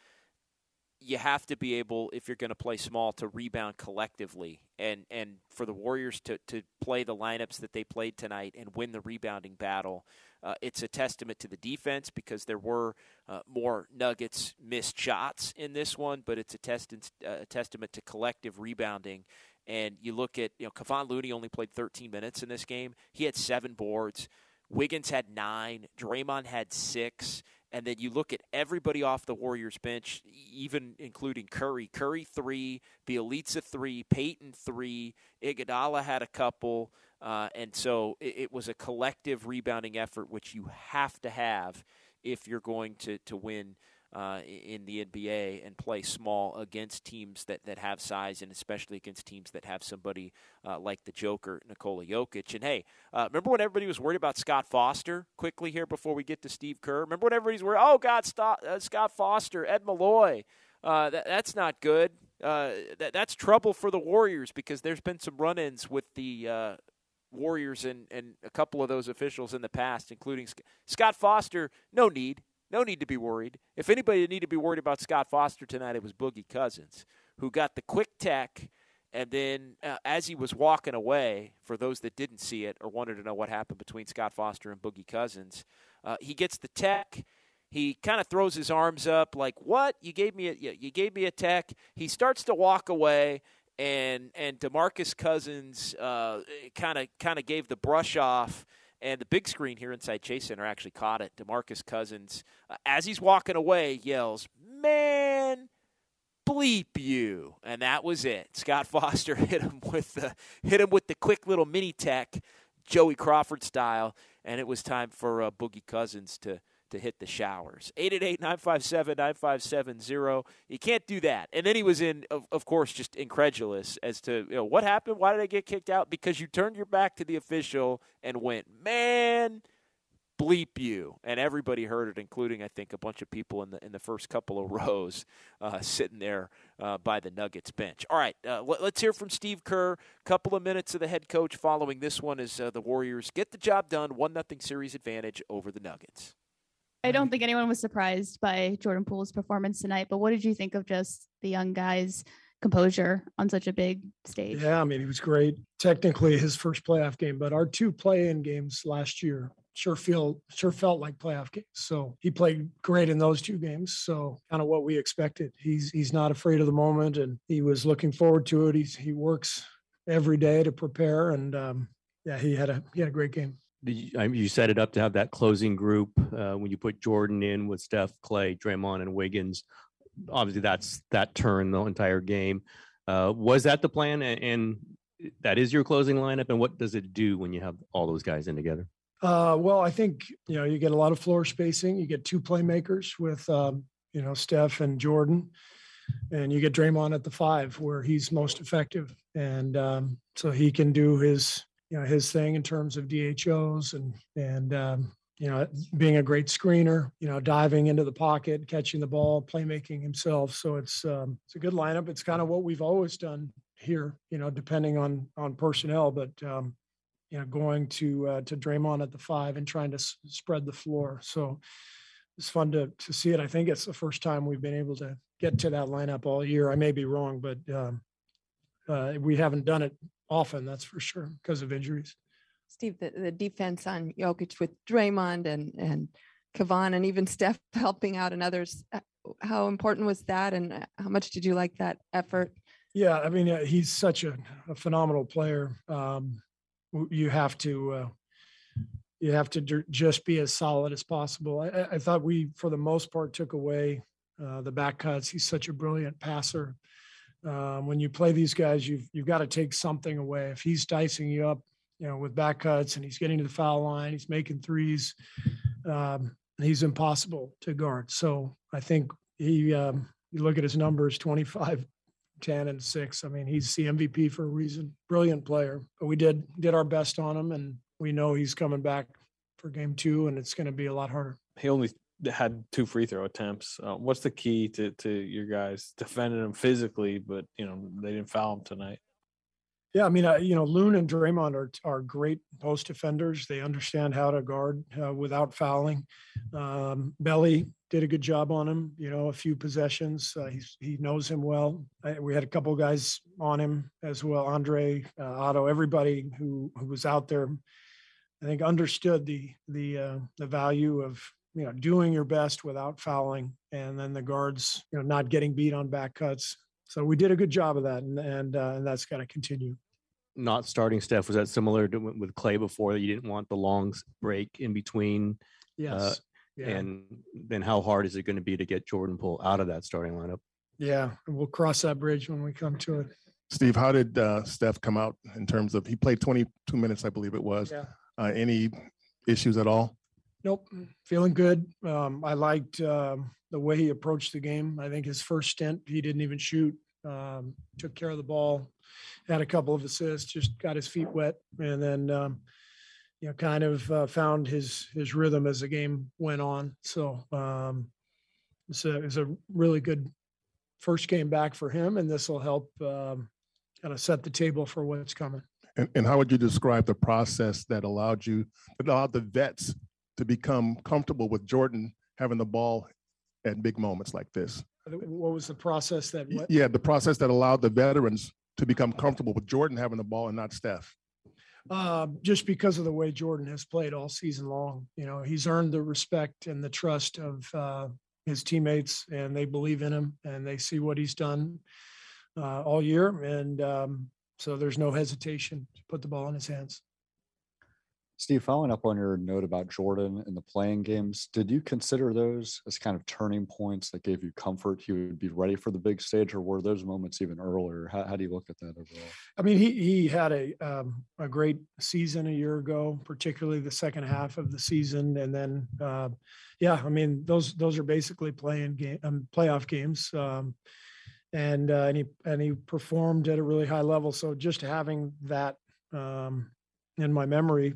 you have to be able, if you're going to play small, to rebound collectively. And and for the Warriors to, to play the lineups that they played tonight and win the rebounding battle, uh, it's a testament to the defense because there were uh, more Nuggets missed shots in this one, but it's a, test, uh, a testament to collective rebounding. And you look at, you know, Kevon Looney only played thirteen minutes in this game. He had seven boards. Wiggins had nine. Draymond had six. And then you look at everybody off the Warriors bench, even including Curry. Curry, three. Bjelica, three. Payton, three. Iguodala had a couple. Uh, and so it, it was a collective rebounding effort, which you have to have if you're going to, to win uh, in the N B A and play small against teams that, that have size, and especially against teams that have somebody uh, like the Joker, Nikola Jokic. And, hey, uh, remember when everybody was worried about Scott Foster? Quickly here before we get to Steve Kerr. Remember when everybody's worried, oh, God, Scott, uh, Scott Foster, Ed Malloy. Uh, that, that's not good. Uh, that, that's trouble for the Warriors because there's been some run-ins with the uh, Warriors and, and a couple of those officials in the past, including Sc- Scott Foster. No need. No need to be worried. If anybody needed to be worried about Scott Foster tonight, it was Boogie Cousins, who got the quick tech, and then uh, as he was walking away, for those that didn't see it or wanted to know what happened between Scott Foster and Boogie Cousins, uh, he gets the tech. He kind of throws his arms up like, what? You gave me a, you gave me a tech. He starts to walk away, and and DeMarcus Cousins kind of kind of gave the brush off, and the big screen here inside Chase Center actually caught it. DeMarcus Cousins, uh, as he's walking away, yells, "Man, bleep you!" And that was it. Scott Foster hit him with the hit him with the quick little mini tech, Joey Crawford style, and it was time for uh, Boogie Cousins to. to hit the showers. eight eight eight, nine five seven, nine five seven zero. You can't do that. And then he was in, of, of course, just incredulous as to, you know, what happened? Why did I get kicked out? Because you turned your back to the official and went, man, bleep you. And everybody heard it, including, I think, a bunch of people in the in the first couple of rows uh, sitting there uh, by the Nuggets bench. All right, uh, let, let's hear from Steve Kerr. Couple of minutes of the head coach following this one as uh, the Warriors get the job done, one nothing series advantage over the Nuggets. I don't think anyone was surprised by Jordan Poole's performance tonight, but what did you think of just the young guy's composure on such a big stage? Yeah, I mean, he was great. Technically his first playoff game, but our two play-in games last year sure feel sure felt like playoff games. So he played great in those two games. So kind of what we expected. He's he's not afraid of the moment, and he was looking forward to it. He's he works every day to prepare, and um, yeah, he had a he had a great game. Did you, I mean, you set it up to have that closing group uh, when you put Jordan in with Steph, Clay, Draymond, and Wiggins. Obviously, that's that turned the entire game. Uh, was that the plan? And, and that is your closing lineup. And what does it do when you have all those guys in together? Uh, well, I think, you know, you get a lot of floor spacing. You get two playmakers with, um, you know, Steph and Jordan. And you get Draymond at the five where he's most effective. And um, so he can do his – you know, his thing in terms of D H Os and, and, um, you know, being a great screener, you know, diving into the pocket, catching the ball, playmaking himself. So it's, um, it's a good lineup. It's kind of what we've always done here, you know, depending on, on personnel, but, um, you know, going to, uh, to Draymond at the five and trying to s- spread the floor. So it's fun to, to see it. I think it's the first time we've been able to get to that lineup all year. I may be wrong, but, um, uh, we haven't done it often, that's for sure, because of injuries. Steve, the, the defense on Jokic with Draymond and and Kevon and even Steph helping out and others, how important was that, and how much did you like that effort? Yeah, I mean, uh, he's such a, a phenomenal player. Um, you have to uh, you have to d- just be as solid as possible. I, I thought we, for the most part, took away uh, the back cuts. He's such a brilliant passer. Um, when you play these guys, you've you've got to take something away. If he's dicing you up, you know, with back cuts and he's getting to the foul line, he's making threes, um, he's impossible to guard. So I think he, um, you look at his numbers, twenty-five, ten, and six. I mean, he's the M V P for a reason. Brilliant player. But we did did our best on him, and we know he's coming back for game two, and it's going to be a lot harder. He only had two free throw attempts. Uh, what's the key to, to your guys defending him physically, but, you know, they didn't foul him tonight? Yeah, I mean, uh, you know, Loon and Draymond are are great post defenders. They understand how to guard uh, without fouling. Um, Belly did a good job on him. You know, a few possessions. Uh, he's he knows him well. I, we had a couple guys on him as well. Andre, uh, Otto, everybody who who was out there, I think, understood the the uh, the value of, you know, doing your best without fouling, and then the guards, you know, not getting beat on back cuts. So we did a good job of that, and and, uh, and that's got to continue. Not starting Steph, was that similar to with Clay before, that you didn't want the long break in between? Yes. Uh, yeah. And then how hard is it going to be to get Jordan Poole out of that starting lineup? Yeah, we'll cross that bridge when we come to it. Steve, how did uh, Steph come out in terms of, he played twenty-two minutes, I believe it was. Yeah. Uh, any issues at all? Nope, feeling good. Um, I liked um, the way he approached the game. I think his first stint, he didn't even shoot, um, took care of the ball, had a couple of assists, just got his feet wet, and then, um, you know, kind of uh, found his his rhythm as the game went on. So um, it's, a, it's a really good first game back for him, and this will help um, kind of set the table for what's coming. And, and how would you describe the process that allowed you, that allowed the vets to become comfortable with Jordan having the ball at big moments like this? What was the process that? What? Yeah, the process that allowed the veterans to become comfortable with Jordan having the ball and not Steph. Uh, just because of the way Jordan has played all season long. You know, he's earned the respect and the trust of uh, his teammates, and they believe in him, and they see what he's done uh, all year. And um, so there's no hesitation to put the ball in his hands. Steve, following up on your note about Jordan and the playing games, did you consider those as kind of turning points that gave you comfort he would be ready for the big stage, or were those moments even earlier? How, how do you look at that overall? I mean, he he had a um, a great season a year ago, particularly the second half of the season, and then uh, yeah, I mean those those are basically playing game um, playoff games, um, and uh, and he and he performed at a really high level. So just having that um, in my memory.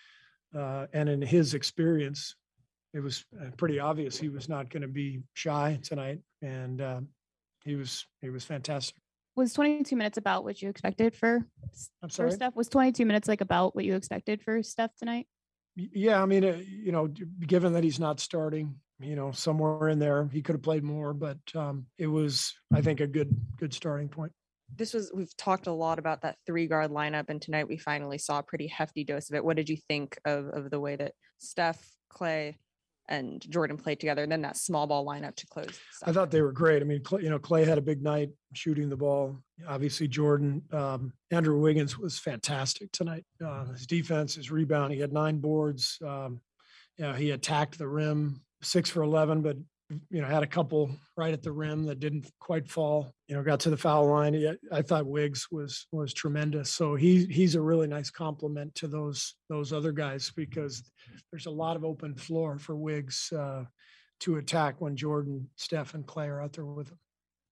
Uh, and in his experience, it was pretty obvious he was not going to be shy tonight, and uh, he was he was fantastic. Was twenty-two minutes about what you expected for, I'm for sorry? Steph? Was twenty-two minutes like about what you expected for Steph tonight? Yeah, I mean, uh, you know, given that he's not starting, you know, somewhere in there, he could have played more, but um, it was, I think, a good good starting point. This was, we've talked a lot about that three guard lineup, and tonight we finally saw a pretty hefty dose of it. What did you think of, of the way that Steph, Clay, and Jordan played together, and then that small ball lineup to close? I thought they were great. I mean, Clay, you know, Clay had a big night shooting the ball. Obviously, Jordan, um, Andrew Wiggins was fantastic tonight. Uh, his defense, his rebound, he had nine boards. Um, you know, he attacked the rim, six for eleven, but you know, had a couple right at the rim that didn't quite fall, you know, got to the foul line. I thought Wiggs was, was tremendous. So he, he's a really nice compliment to those, those other guys, because there's a lot of open floor for Wiggs uh, to attack when Jordan, Steph, and Clay are out there with him.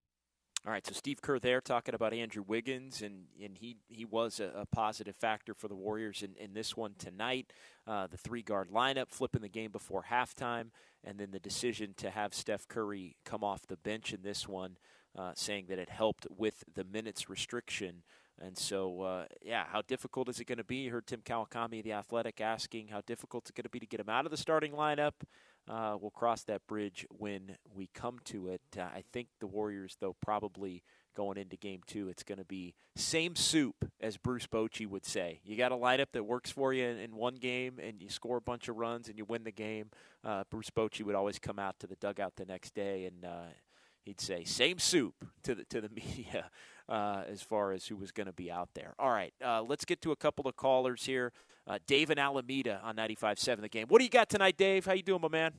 All right, so Steve Kerr there talking about Andrew Wiggins, and, and he he was a, a positive factor for the Warriors in, in this one tonight. Uh, the three-guard lineup, flipping the game before halftime, and then the decision to have Steph Curry come off the bench in this one, uh, saying that it helped with the minutes restriction. And so, uh, yeah, how difficult is it going to be? You heard Tim Kawakami, the Athletic, asking how difficult it's going to be to get him out of the starting lineup. Uh, we'll cross that bridge when we come to it. Uh, I think the Warriors, though, probably going into game two, it's going to be same soup, as Bruce Bochy would say. You got a lineup that works for you in, in one game, and you score a bunch of runs, and you win the game. Uh, Bruce Bochy would always come out to the dugout the next day, and uh, he'd say, same soup to the, to the media uh, as far as who was going to be out there. All right, uh, let's get to a couple of callers here. Uh, Dave in Alameda on ninety-five point seven The Game. What do you got tonight, Dave? How you doing, my man?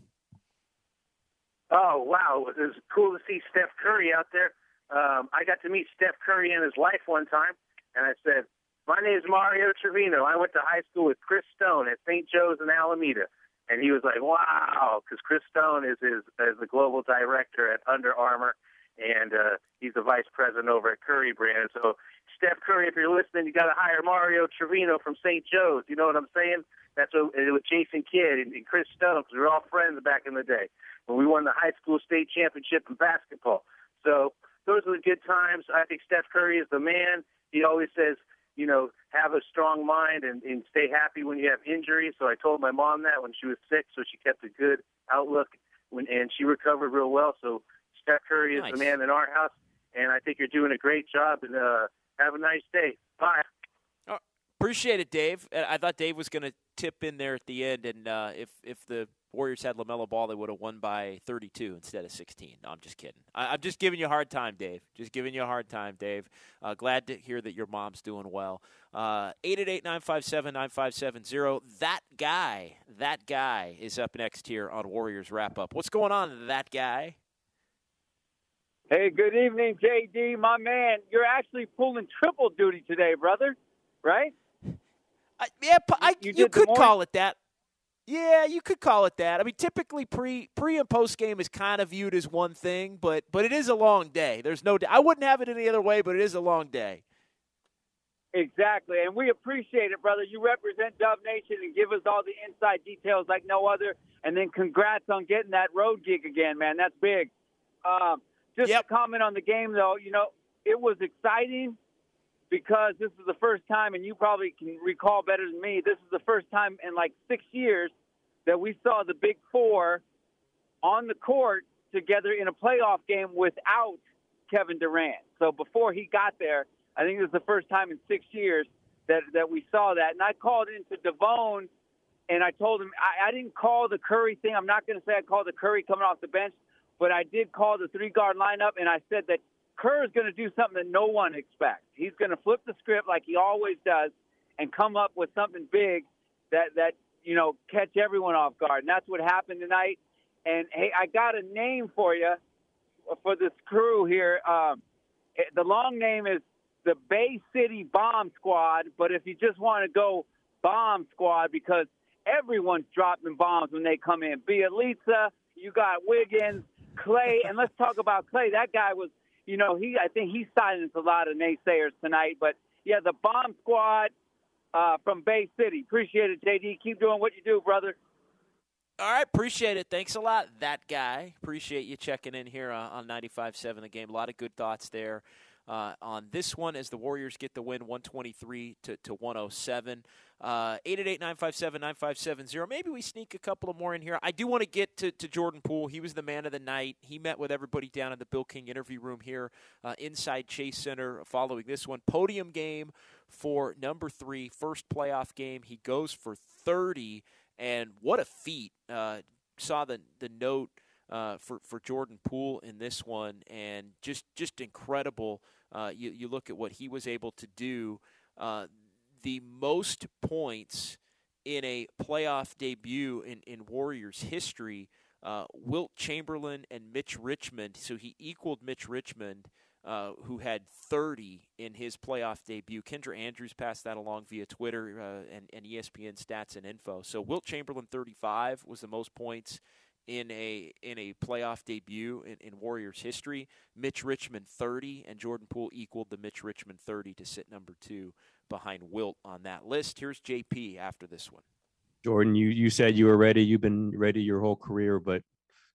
Oh, wow. It was cool to see Steph Curry out there. Um, I got to meet Steph Curry in his life one time, and I said, my name is Mario Trevino. I went to high school with Chris Stone at Saint Joe's in Alameda. And he was like, wow, because Chris Stone is, his, is the global director at Under Armour, and uh, he's the vice president over at Curry Brand. So, Steph Curry, if you're listening, you got to hire Mario Trevino from Saint Joe's. You know what I'm saying? That's what, with Jason Kidd and, and Chris Stone, because we were all friends back in the day when we won the high school state championship in basketball. So those are the good times. I think Steph Curry is the man. He always says, you know, have a strong mind and, and stay happy when you have injuries. So I told my mom that when she was sick, so she kept a good outlook, when, and she recovered real well. So Steph Curry is Nice. the man in our house, and I think you're doing a great job. And uh, have a nice day. Bye. Oh, appreciate it, Dave. Uh, I thought Dave was going to tip in there at the end, and uh, if if the Warriors had LaMelo Ball, they would have won by thirty-two instead of sixteen. No, I'm just kidding. I, I'm just giving you a hard time, Dave. Just giving you a hard time, Dave. Uh, glad to hear that your mom's doing well. Uh, eight eight eight, nine five seven, nine five seven zero. That guy, that guy is up next here on Warriors Wrap-Up. What's going on, that guy? Hey, good evening, J D, my man. You're actually pulling triple duty today, brother, right? I, yeah, I, you, you, you could morning- call it that. Yeah, you could call it that. I mean, typically pre pre and post game is kind of viewed as one thing, but but it is a long day. There's no. I wouldn't have it any other way, but it is a long day. Exactly, and we appreciate it, brother. You represent Dove Nation and give us all the inside details like no other. And then congrats on getting that road gig again, man. That's big. Um, just yep. to comment on the game, though, you know, it was exciting because this is the first time, and you probably can recall better than me, this is the first time in like six years that we saw the Big Four on the court together in a playoff game without Kevin Durant. So before he got there, I think it was the first time in six years that, that we saw that. And I called into Devone, and I told him I, I didn't call the Curry thing. I'm not going to say I called the Curry coming off the bench, but I did call the three-guard lineup, and I said that Kerr is going to do something that no one expects. He's going to flip the script like he always does and come up with something big that, that you know, catch everyone off guard. And that's what happened tonight. And, hey, I got a name for you for this crew here. Um, the long name is the Bay City Bomb Squad, but if you just want to go Bomb Squad, because everyone's dropping bombs when they come in. Bielitsa, you got Wiggins, Clay, and let's talk about Clay. That guy was, you know, he I think he silenced a lot of naysayers tonight. But, yeah, the Bomb Squad uh, from Bay City. Appreciate it, J D. Keep doing what you do, brother. All right, appreciate it. Thanks a lot, that guy. Appreciate you checking in here uh, on ninety-five seven The Game. A lot of good thoughts there uh, on this one as the Warriors get the win one twenty-three to one oh seven. Uh, eight eight eight, nine five seven, nine five seven zero. Maybe we sneak a couple of more in here. I do want to get to, to Jordan Poole. He was the man of the night. He met with everybody down in the Bill King interview room here uh, inside Chase Center following this one. Podium game for number three, first playoff game. He goes for thirty, and what a feat. Uh, saw the, the note uh, for, for Jordan Poole in this one, and just, just incredible. Uh, you, you look at what he was able to do. Uh, the most points in a playoff debut in, in Warriors history, uh, Wilt Chamberlain and Mitch Richmond. So he equaled Mitch Richmond, uh, who had thirty in his playoff debut. Kendra Andrews passed that along via Twitter uh, and, and E S P N Stats and Info. So Wilt Chamberlain, thirty-five, was the most points in a in a playoff debut in, in Warriors history. Mitch Richmond, thirty, and Jordan Poole equaled the Mitch Richmond thirty to sit number two behind Wilt on that list. Here's J P after this one. Jordan, you, you said you were ready. You've been ready your whole career, but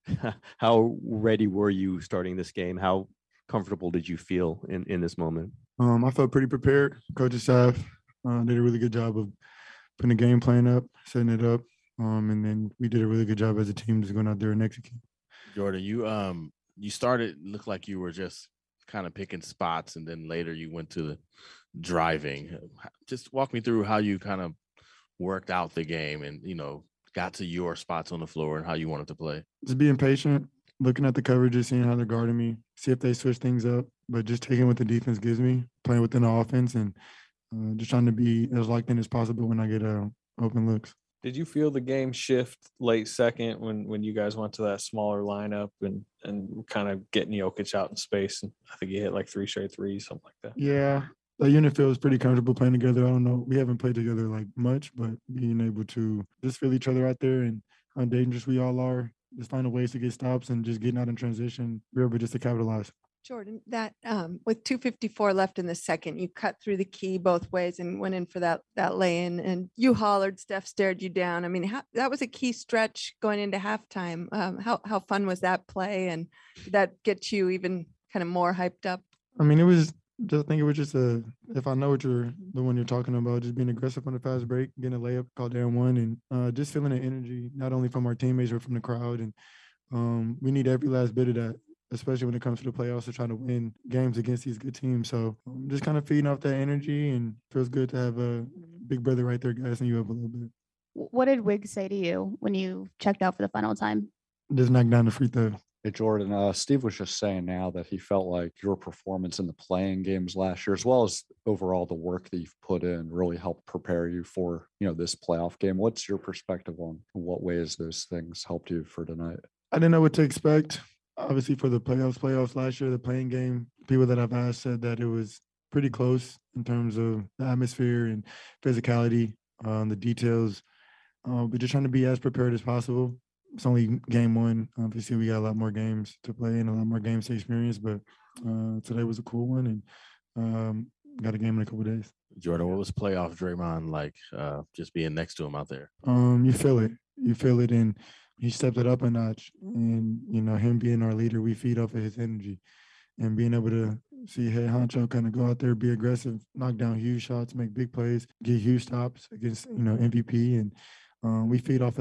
how ready were you starting this game? How comfortable did you feel in, in this moment? Um, I felt pretty prepared. Coaching staff uh, did a really good job of putting the game plan up, setting it up, um, and then we did a really good job as a team just going out there and executing. Jordan, you um you started looked like you were just kind of picking spots, and then later you went to the driving. Just walk me through how you kind of worked out the game and, you know, got to your spots on the floor and how you wanted to play. Just being patient, looking at the coverages, seeing how they're guarding me, see if they switch things up, but just taking what the defense gives me, playing within the offense, and uh, just trying to be as locked in as possible when I get uh, open looks. Did you feel the game shift late second when, when you guys went to that smaller lineup and, and kind of getting Jokic out in space? And I think he hit like three straight threes, something like that. Yeah, the unit feels pretty comfortable playing together. I don't know. We haven't played together like much, but being able to just feel each other out there and how dangerous we all are, just finding ways to get stops and just getting out in transition, we're able just to capitalize. Jordan, that um, with two fifty-four left in the second, you cut through the key both ways and went in for that that lay-in, and you hollered. Steph stared you down. I mean, how, that was a key stretch going into halftime. Um, how how fun was that play, and did that get you even kind of more hyped up? I mean, it was. Just I think it was just a. If I know what you're the one you're talking about, just being aggressive on the fast break, getting a layup, called down one, and uh, just feeling the energy not only from our teammates but from the crowd, and um, we need every last bit of that, especially when it comes to the playoffs to try to win games against these good teams. So um, just kind of feeding off that energy, and feels good to have a big brother right there gassing you up a little bit. What did Wiggs say to you when you checked out for the final time? Just knock down the free throw. Hey, Jordan, uh, Steve was just saying now that he felt like your performance in the playing games last year, as well as overall the work that you've put in, really helped prepare you for, you know, this playoff game. What's your perspective on what ways those things helped you for tonight? I didn't know what to expect. Obviously, for the playoffs, playoffs last year, the playing game, people that I've asked said that it was pretty close in terms of the atmosphere and physicality, um, the details. Uh, but just trying to be as prepared as possible. It's only game one. Obviously, we got a lot more games to play and a lot more games to experience, but uh, today was a cool one, and um, got a game in a couple of days. Jordan, what was playoff Draymond like, uh, just being next to him out there? Um, you feel it. You feel it, and he stepped it up a notch. And, you know, him being our leader, we feed off of his energy. And being able to see Head Honcho kind of go out there, be aggressive, knock down huge shots, make big plays, get huge stops against, you know, M V P, and um, we feed off of that.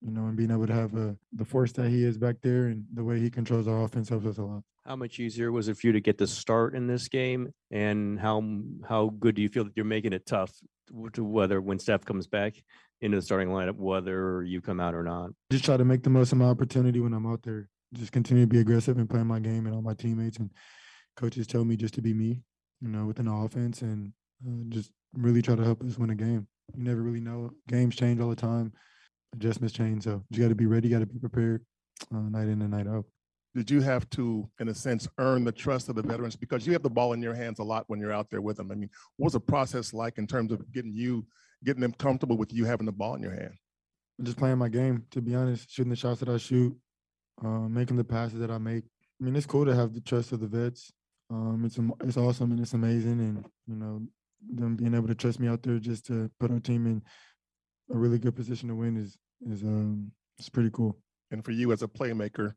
you know, and being able to have a, the force that he is back there and the way he controls our offense helps us a lot. How much easier was it for you to get the start in this game, and how how good do you feel that you're making it tough to whether when Steph comes back into the starting lineup, whether you come out or not? Just try to make the most of my opportunity when I'm out there. Just continue to be aggressive and play my game, and all my teammates and coaches tell me just to be me, you know, within the offense, and uh, just really try to help us win a game. You never really know. Games change all the time. Adjustments change. So you got to be ready. You got to be prepared uh, night in and night out. Did you have to, in a sense, earn the trust of the veterans? Because you have the ball in your hands a lot when you're out there with them. I mean, what was the process like in terms of getting you, getting them comfortable with you having the ball in your hand? Just playing my game, to be honest, shooting the shots that I shoot, uh, making the passes that I make. I mean, it's cool to have the trust of the vets. Um, it's it's awesome and it's amazing, and you know, them being able to trust me out there just to put our team in a really good position to win is is um it's pretty cool. And for you as a playmaker,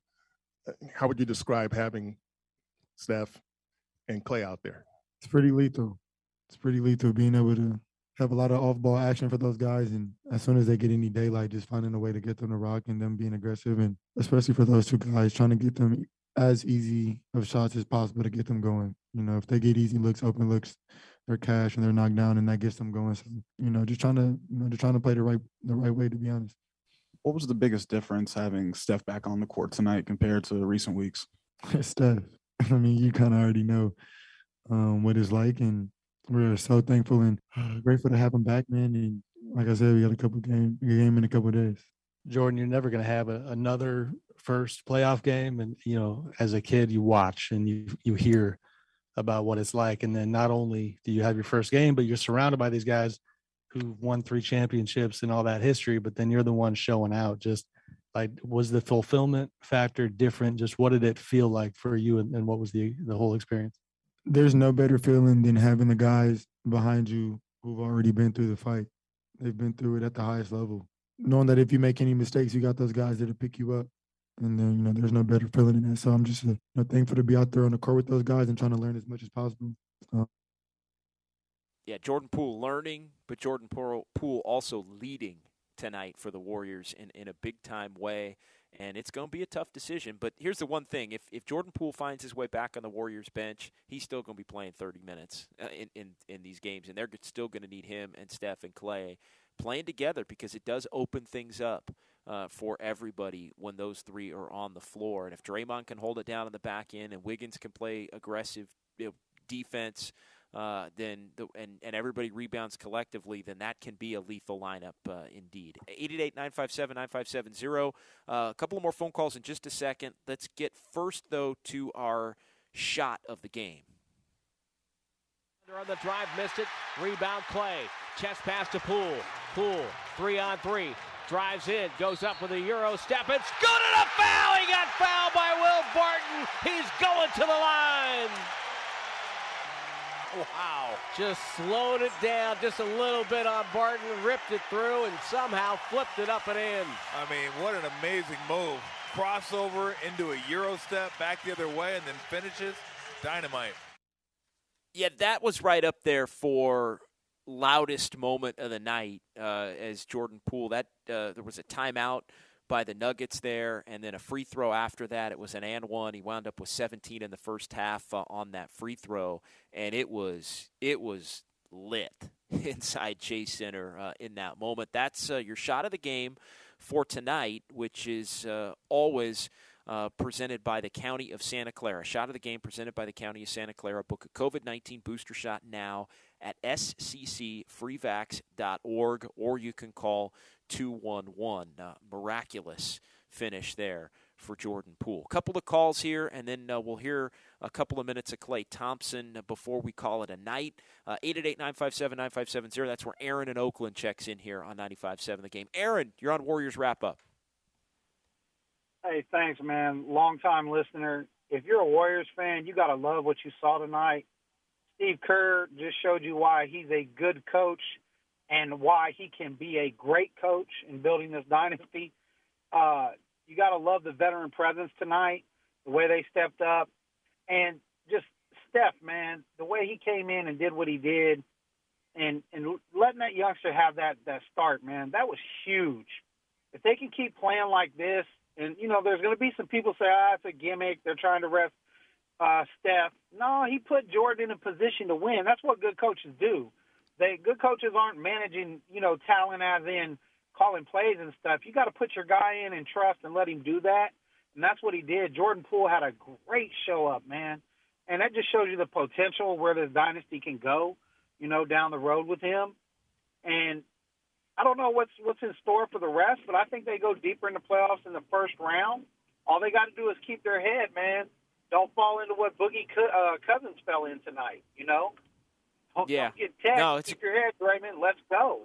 how would you describe having Steph and Klay out there? It's pretty lethal. It's pretty lethal being able to have a lot of off-ball action for those guys, and as soon as they get any daylight, just finding a way to get them to rock and them being aggressive, and especially for those two guys, trying to get them as easy of shots as possible to get them going. You know, if they get easy looks, open looks, they're cash and they're knocked down, and that gets them going. So, you know, just trying to, you know, just trying to play the right the right way, to be honest. What was the biggest difference having Steph back on the court tonight compared to recent weeks? Steph. I mean, you kind of already know um, what it's like, and we're so thankful and uh, grateful to have him back, man. And like I said, we got a couple game a game in a couple of days. Jordan, you're never going to have a, another first playoff game, and you know, as a kid, you watch and you you hear about what it's like, and then not only do you have your first game, but you're surrounded by these guys who won three championships and all that history, but then you're the one showing out. Just like, was the fulfillment factor different? Just what did it feel like for you, and, and what was the the whole experience? There's no better feeling than having the guys behind you who've already been through the fight. They've been through it at the highest level. Knowing that if you make any mistakes, you got those guys that'll pick you up. And then, you know, there's no better feeling than that. So I'm just uh, you know, thankful to be out there on the court with those guys and trying to learn as much as possible. Uh, Yeah, Jordan Poole learning, but Jordan Poole also leading tonight for the Warriors in, in a big-time way. And it's going to be a tough decision. But here's the one thing. If if Jordan Poole finds his way back on the Warriors bench, he's still going to be playing thirty minutes in, in, in these games. And they're still going to need him and Steph and Klay playing together, because it does open things up uh, for everybody when those three are on the floor. And if Draymond can hold it down in the back end and Wiggins can play aggressive, you know, defense, Uh, then the, and, and everybody rebounds collectively, then that can be a lethal lineup uh, indeed. eight eight eight, nine five seven, nine five seven zero. Uh, a couple of more phone calls in just a second. Let's get first, though, to our shot of the game. They're on the drive, missed it. Rebound, Klay. Chest pass to Poole. Poole, three on three. Drives in, goes up with a Euro step. It's good and a foul! He got fouled by Will Barton. He's going to the line. Wow. Just slowed it down just a little bit on Barton, ripped it through, and somehow flipped it up and in. I mean, what an amazing move. Crossover into a Euro step, back the other way, and then finishes. Dynamite. Yeah, that was right up there for loudest moment of the night uh, as Jordan Poole. That uh, there was a timeout by the Nuggets there, and then a free throw after that. It was an and one. He wound up with seventeen in the first half uh, on that free throw, and it was it was lit inside Chase Center uh, in that moment. That's uh, your shot of the game for tonight, which is uh, always uh, presented by the County of Santa Clara. Shot of the game presented by the County of Santa Clara. Book a COVID nineteen booster shot now at s c c free vax dot org, or you can call two one one. Uh, miraculous finish there for Jordan Poole. Couple of calls here, and then uh, we'll hear a couple of minutes of Klay Thompson before we call it a night. Uh, eight eight eight, nine five seven, nine five seven zero. That's where Aaron in Oakland checks in here on ninety-five point seven The Game. Aaron, you're on Warriors Wrap-Up. Hey, thanks, man. Long-time listener. If you're a Warriors fan, you got to love what you saw tonight. Steve Kerr just showed you why he's a good coach and why he can be a great coach in building this dynasty. Uh, you got to love the veteran presence tonight, the way they stepped up. And just Steph, man, the way he came in and did what he did, and, and letting that youngster have that, that start, man, that was huge. if they can keep playing like this, and, you know, there's going to be some people say, ah, it's a gimmick. They're trying to rest uh, Steph. No, he put Jordan in a position to win. That's what good coaches do. They Good coaches aren't managing, you know, talent as in calling plays and stuff. You got to put your guy in and trust and let him do that. And that's what he did. Jordan Poole had a great show up, man. And that just shows you the potential where this dynasty can go, you know, down the road with him. And I don't know what's what's in store for the rest, but I think they go deeper in the playoffs in the first round. All they got to do is keep their head, man. Don't fall into what Boogie uh, Cousins fell in tonight, you know? Don't, yeah. don't get text. No, it's... Keep your head, Raymond. Let's go.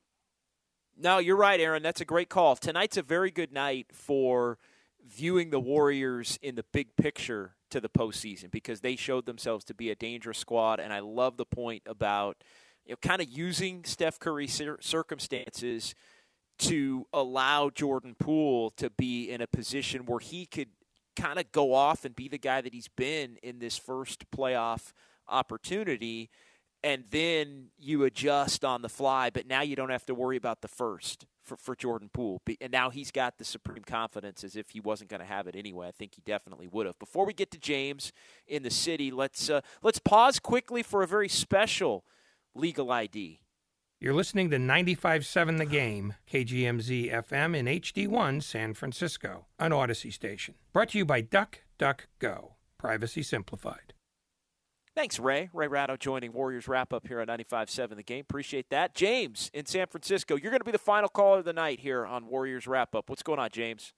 No, you're right, Aaron. That's a great call. Tonight's a very good night for viewing the Warriors in the big picture to the postseason because they showed themselves to be a dangerous squad, and I love the point about – you know, kind of using Steph Curry's cir- circumstances to allow Jordan Poole to be in a position where he could kind of go off and be the guy that he's been in this first playoff opportunity, and then you adjust on the fly, but now you don't have to worry about the first for, for Jordan Poole. And now he's got the supreme confidence as if he wasn't going to have it anyway. I think he definitely would have. Before we get to James in the city, let's uh, let's pause quickly for a very special Legal I D. You're listening to ninety-five point seven The Game, K G M Z F M in H D one San Francisco, an Odyssey station. Brought to you by DuckDuckGo. Privacy simplified. Thanks, Ray. Ray Ratto joining Warriors Wrap-Up here on ninety-five point seven The Game. Appreciate that. James in San Francisco, you're going to be the final caller of the night here on Warriors Wrap-Up. What's going on, James?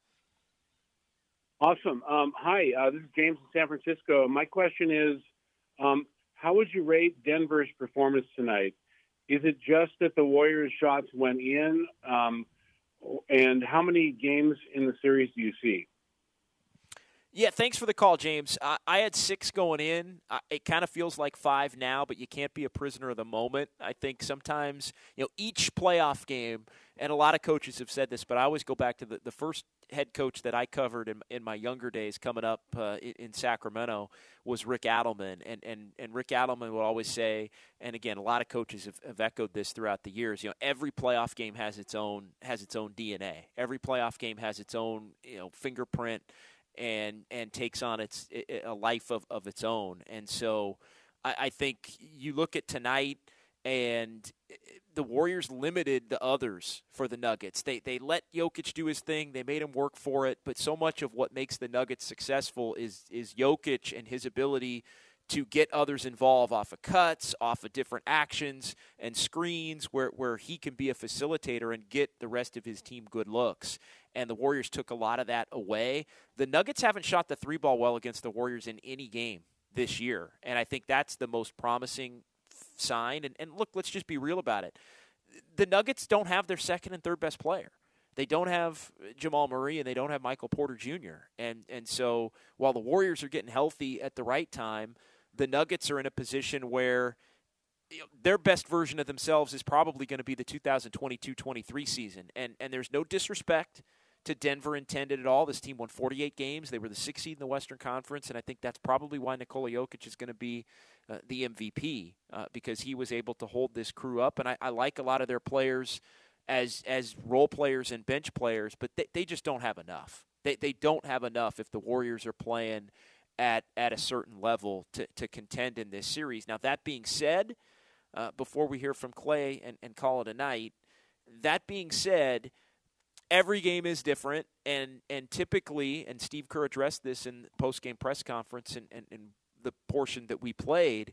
Awesome. Um, hi, uh, this is James in San Francisco. My question is, um, how would you rate Denver's performance tonight? Is it just that the Warriors' shots went in? Um, and how many games in the series do you see? Yeah, thanks for the call, James. I, I had six going in. I, it kind of feels like five now, but you can't be a prisoner of the moment. I think sometimes, you know, each playoff game, and a lot of coaches have said this, but I always go back to the, the first head coach that I covered in, in my younger days coming up uh, in, in Sacramento was Rick Adelman. And, and, and Rick Adelman would always say, and again, a lot of coaches have, have echoed this throughout the years, you know, every playoff game has its own has its own D N A. Every playoff game has its own, you know, fingerprint and and takes on its a life of, of its own. And so I, I think you look at tonight, and the Warriors limited the others for the Nuggets. They they let Jokic do his thing. They made him work for it. But so much of what makes the Nuggets successful is is Jokic and his ability to get others involved off of cuts, off of different actions and screens where, where he can be a facilitator and get the rest of his team good looks. And the Warriors took a lot of that away. The Nuggets haven't shot the three ball well against the Warriors in any game this year. And I think that's the most promising sign. And, and look, let's just be real about it. The Nuggets don't have their second and third best player. They don't have Jamal Murray, and they don't have Michael Porter Junior And and so while the Warriors are getting healthy at the right time, the Nuggets are in a position where you know, their best version of themselves is probably going to be the two thousand twenty-two twenty-three season. And and there's no disrespect to Denver intended at all. This team won forty-eight games. They were the sixth seed in the Western Conference, and I think that's probably why Nikola Jokic is going to be uh, the M V P uh, because he was able to hold this crew up. And I, I like a lot of their players as as role players and bench players, but they, they just don't have enough. They they don't have enough if the Warriors are playing at at a certain level to, to contend in this series. Now, that being said, uh, before we hear from Clay and, and call it a night, that being said, every game is different, and, and typically, and Steve Kerr addressed this in the post-game press conference and, and, and the portion that we played,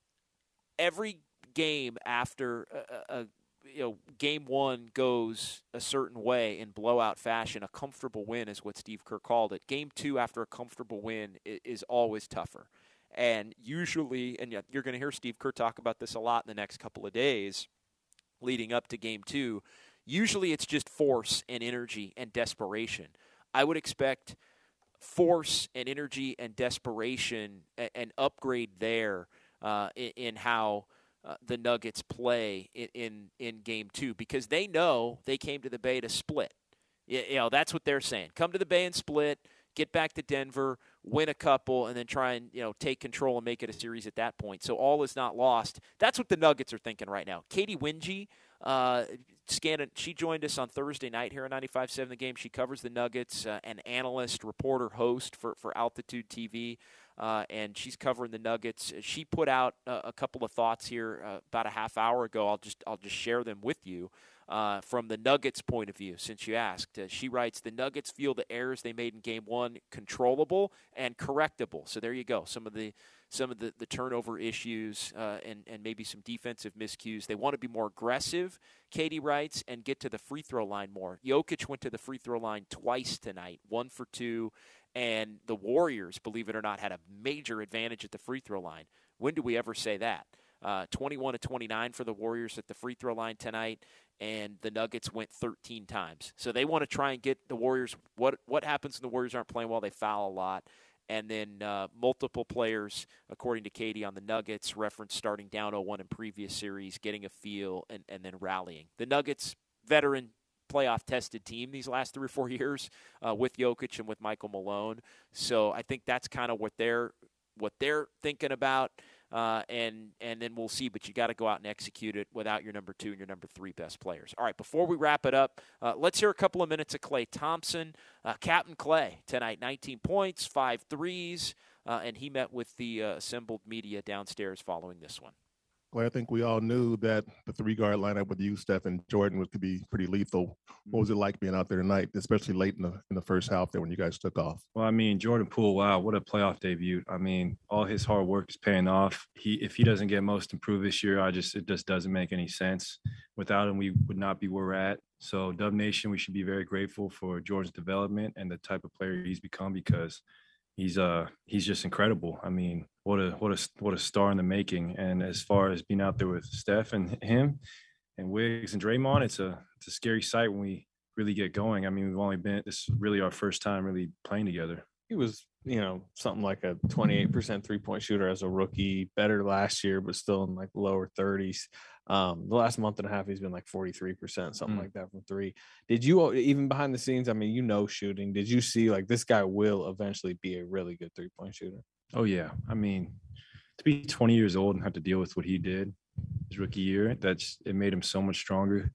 every game after a, a you know, game one goes a certain way in blowout fashion. A comfortable win is what Steve Kerr called it. Game two after a comfortable win is, is always tougher. And usually, and you're going to hear Steve Kerr talk about this a lot in the next couple of days leading up to game two, usually it's just force and energy and desperation. I would expect force and energy and desperation, an upgrade there uh, in, in how Uh, the Nuggets play in, in, in game two because they know they came to the Bay to split. You, you know, that's what they're saying. Come to the Bay and split, get back to Denver, win a couple, and then try and, you know, take control and make it a series at that point. So all is not lost. That's what the Nuggets are thinking right now. Katie Winge, Uh, Scannon, she joined us on Thursday night here on ninety-five seven The Game. She covers the Nuggets, uh, an analyst, reporter, host for, for Altitude T V, uh, and she's covering the Nuggets. She put out uh, a couple of thoughts here uh, about a half hour ago. I'll just I'll just share them with you uh, from the Nuggets' point of view, since you asked. Uh, she writes, the Nuggets feel the errors they made in Game One controllable and correctable. So there you go. Some of the some of the, the turnover issues uh, and, and maybe some defensive miscues. They want to be more aggressive, Katie writes, and get to the free throw line more. Jokic went to the free throw line twice tonight, one for two, and the Warriors, believe it or not, had a major advantage at the free throw line. When do we ever say that? Uh, twenty-one to twenty-nine for the Warriors at the free throw line tonight, and the Nuggets went thirteen times. So they want to try and get the Warriors. What, what happens when the Warriors aren't playing well? They foul a lot. And then uh, multiple players, according to Katie on the Nuggets, referenced starting down oh one in previous series, getting a feel, and, and then rallying. The Nuggets, veteran playoff-tested team these last three or four years uh, with Jokic and with Michael Malone. So I think that's kind of what they're what they're thinking about, uh, and and then we'll see. But you got to go out and execute it without your number two and your number three best players. All right, before we wrap it up, uh, let's hear a couple of minutes of Klay Thompson. Uh, Captain Klay tonight, nineteen points, five threes, uh, and he met with the uh, assembled media downstairs following this one. Well, I think we all knew that the three-guard lineup with you, Steph, and Jordan would could be pretty lethal. What was it like being out there tonight, especially late in the in the first half there when you guys took off? Well, I mean, Jordan Poole, wow, what a playoff debut. I mean, all his hard work is paying off. He, if he doesn't get most improved this year, I just it just doesn't make any sense. Without him, we would not be where we're at. So, Dub Nation, we should be very grateful for Jordan's development and the type of player he's become, because he's uh he's just incredible. I mean, what a what a what a star in the making. And as far as being out there with Steph and him and Wiggs and Draymond, it's a it's a scary sight when we really get going. I mean, we've only been this is really our first time really playing together. He was, you know, something like a twenty-eight percent three-point shooter as a rookie, better last year, but still in like lower thirties. Um, the last month and a half, he's been like forty-three percent, something mm. like that from three. Did you, even behind the scenes, I mean, you know, shooting, did you see like this guy will eventually be a really good three-point shooter? Oh, yeah. I mean, to be twenty years old and have to deal with what he did his rookie year, that's it made him so much stronger.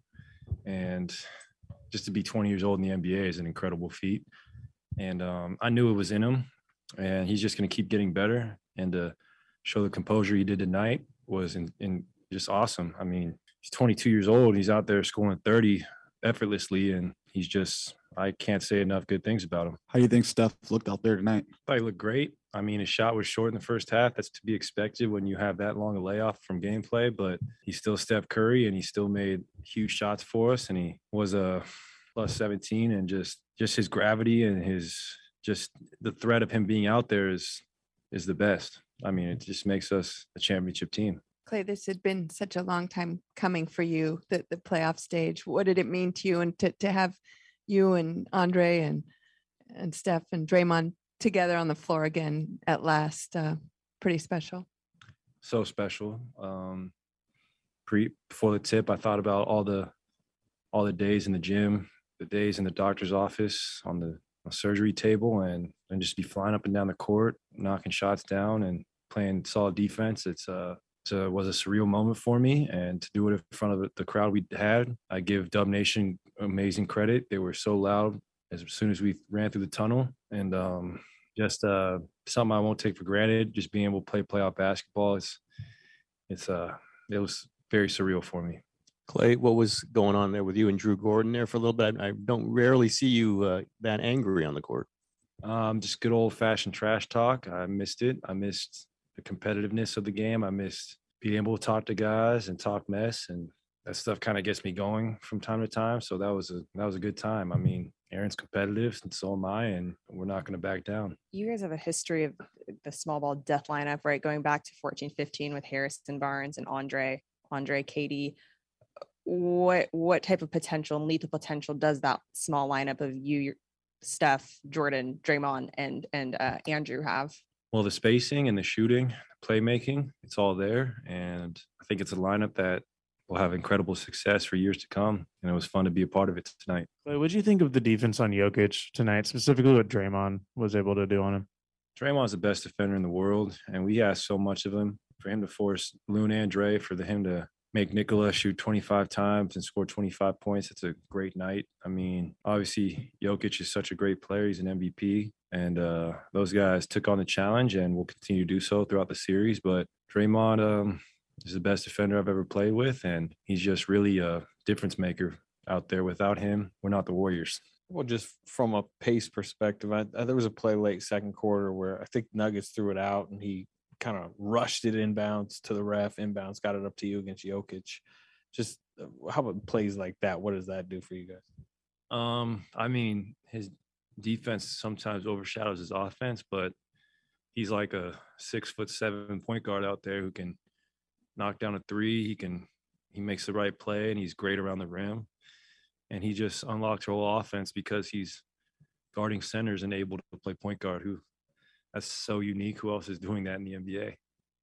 And just to be twenty years old in the N B A is an incredible feat. And um, I knew it was in him, and he's just going to keep getting better. And to show the composure he did tonight was in, in just awesome. I mean, he's twenty-two years old. He's out there scoring thirty effortlessly, and he's just, I can't say enough good things about him. How do you think Steph looked out there tonight? I thought he looked great. I mean, his shot was short in the first half. That's to be expected when you have that long a layoff from gameplay, but he's still Steph Curry, and he still made huge shots for us, and he was a plus seventeen, and just just his gravity and his just the threat of him being out there is is the best. I mean, it just makes us a championship team. Klay, this had been such a long time coming for you, the, the playoff stage. What did it mean to you, and to, to have you and Andre and and Steph and Draymond together on the floor again at last? Uh, pretty special. So special. Um, pre before the tip, I thought about all the all the days in the gym, the days in the doctor's office, on the, on the surgery table, and and just be flying up and down the court, knocking shots down and playing solid defense. It's uh it was a surreal moment for me, and to do it in front of the crowd we had, I give Dub Nation amazing credit. They were so loud as soon as we ran through the tunnel, and um, just uh, something I won't take for granted. Just being able to play playoff basketball, it's it's uh it was very surreal for me. Klay, what was going on there with you and Drew Gordon there for a little bit? I don't rarely see you uh, that angry on the court. Um, just good old fashioned trash talk. I missed it. I missed the competitiveness of the game. I missed being able to talk to guys and talk mess, and that stuff kind of gets me going from time to time. So that was a that was a good time. I mean, Aaron's competitive, and so am I, and we're not going to back down. You guys have a history of the small ball death lineup, right? Going back to fourteen fifteen with Harrison Barnes and Andre, Andre, Katie. What what type of potential and lethal potential does that small lineup of you, Steph, Jordan, Draymond, and and uh, Andrew have? Well, the spacing and the shooting, the playmaking, it's all there. And I think it's a lineup that will have incredible success for years to come. And it was fun to be a part of it tonight. What did you think of the defense on Jokic tonight, specifically what Draymond was able to do on him? Draymond's the best defender in the world, and we asked so much of him. For him to force Loon and Dre, for the, him to make Nikola shoot twenty-five times and score twenty-five points, it's a great night. I mean, obviously, Jokic is such a great player. He's an M V P. And uh, those guys took on the challenge and will continue to do so throughout the series. But Draymond um, is the best defender I've ever played with, and he's just really a difference maker out there. Without him, we're not the Warriors. Well, just from a pace perspective, I, I, there was a play late second quarter where I think Nuggets threw it out and he kind of rushed it inbounds to the ref, inbounds, got it up to you against Jokic. Just how about plays like that? What does that do for you guys? Um, I mean, his defense sometimes overshadows his offense, but he's like a six foot seven point guard out there who can knock down a three. He can, he makes the right play, and he's great around the rim. And he just unlocks the whole offense because he's guarding centers and able to play point guard. Who that's so unique. Who else is doing that in the N B A?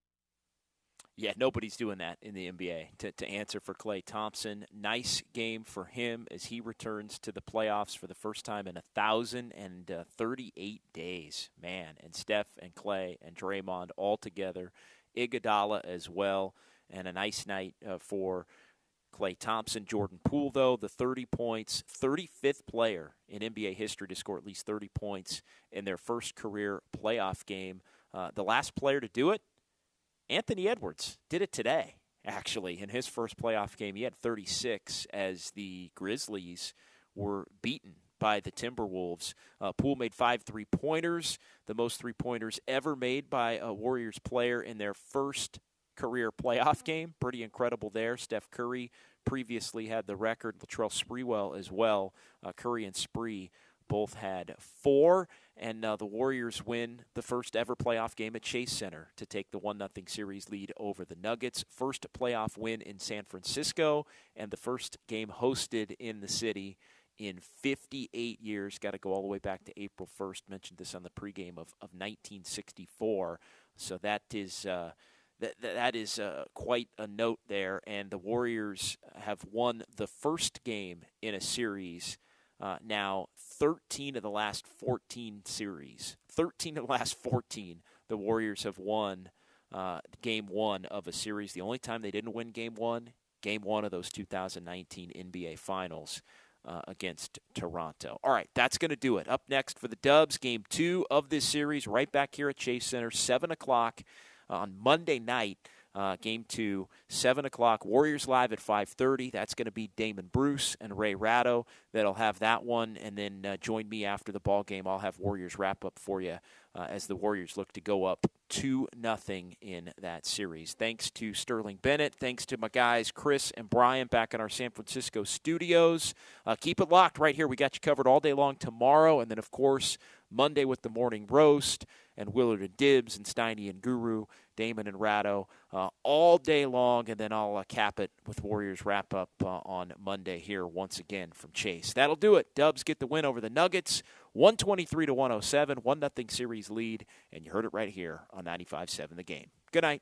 Yeah, nobody's doing that in the N B A. To, to answer for Klay Thompson, nice game for him as he returns to the playoffs for the first time in one thousand thirty-eight days. Man, and Steph and Klay and Draymond all together. Iguodala as well, and a nice night uh, for Klay Thompson. Jordan Poole, though, the thirty points, thirty-fifth player in N B A history to score at least thirty points in their first career playoff game. Uh, the last player to do it, Anthony Edwards, did it today, actually. In his first playoff game, he had thirty-six as the Grizzlies were beaten by the Timberwolves. Uh, Poole made five three-pointers, the most three-pointers ever made by a Warriors player in their first career playoff game. Pretty incredible there. Steph Curry previously had the record. Latrell Sprewell as well. Uh, Curry and Spree both had four, and uh, the Warriors win the first ever playoff game at Chase Center to take the one nothing series lead over the Nuggets. First playoff win in San Francisco, and the first game hosted in the city in fifty-eight years. Got to go all the way back to April first. Mentioned this on the pregame of, of nineteen sixty-four. So that is uh, that that is uh, quite a note there. And the Warriors have won the first game in a series. Uh, now, thirteen of the last fourteen series, thirteen of the last fourteen, the Warriors have won uh, game one of a series. The only time they didn't win game one, game one of those two thousand nineteen N B A Finals uh, against Toronto. All right, that's going to do it. Up next for the Dubs, game two of this series, right back here at Chase Center, seven o'clock on Monday night. Uh, game two, seven o'clock. Warriors live at five thirty. That's going to be Damon Bruce and Ray Ratto that'll have that one. And then uh, join me after the ball game. I'll have Warriors wrap up for you uh, as the Warriors look to go up two nothing in that series. Thanks to Sterling Bennett. Thanks to my guys Chris and Brian back in our San Francisco studios. Uh, keep it locked right here. We got you covered all day long tomorrow. And then, of course, Monday with the morning roast and Willard and Dibbs and Steiny and Guru, Damon and Ratto, uh, all day long. And then I'll uh, cap it with Warriors wrap up uh, on Monday here once again from Chase. That'll do it. Dubs get the win over the Nuggets, one twenty-three to one oh seven, one nothing series lead. And you heard it right here on ninety-five point seven The Game. Good night.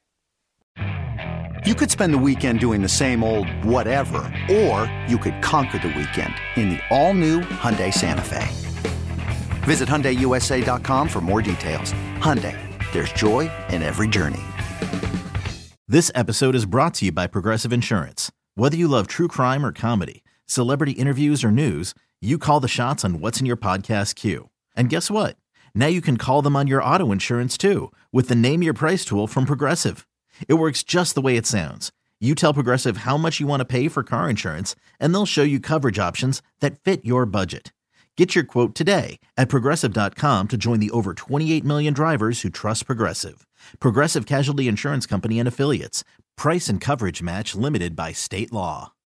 You could spend the weekend doing the same old whatever, or you could conquer the weekend in the all-new Hyundai Santa Fe. Visit Hyundai U S A dot com for more details. Hyundai, there's joy in every journey. This episode is brought to you by Progressive Insurance. Whether you love true crime or comedy, celebrity interviews or news, you call the shots on what's in your podcast queue. And guess what? Now you can call them on your auto insurance too with the Name Your Price tool from Progressive. It works just the way it sounds. You tell Progressive how much you want to pay for car insurance, and they'll show you coverage options that fit your budget. Get your quote today at Progressive dot com to join the over twenty-eight million drivers who trust Progressive. Progressive Casualty Insurance Company and Affiliates. Price and coverage match limited by state law.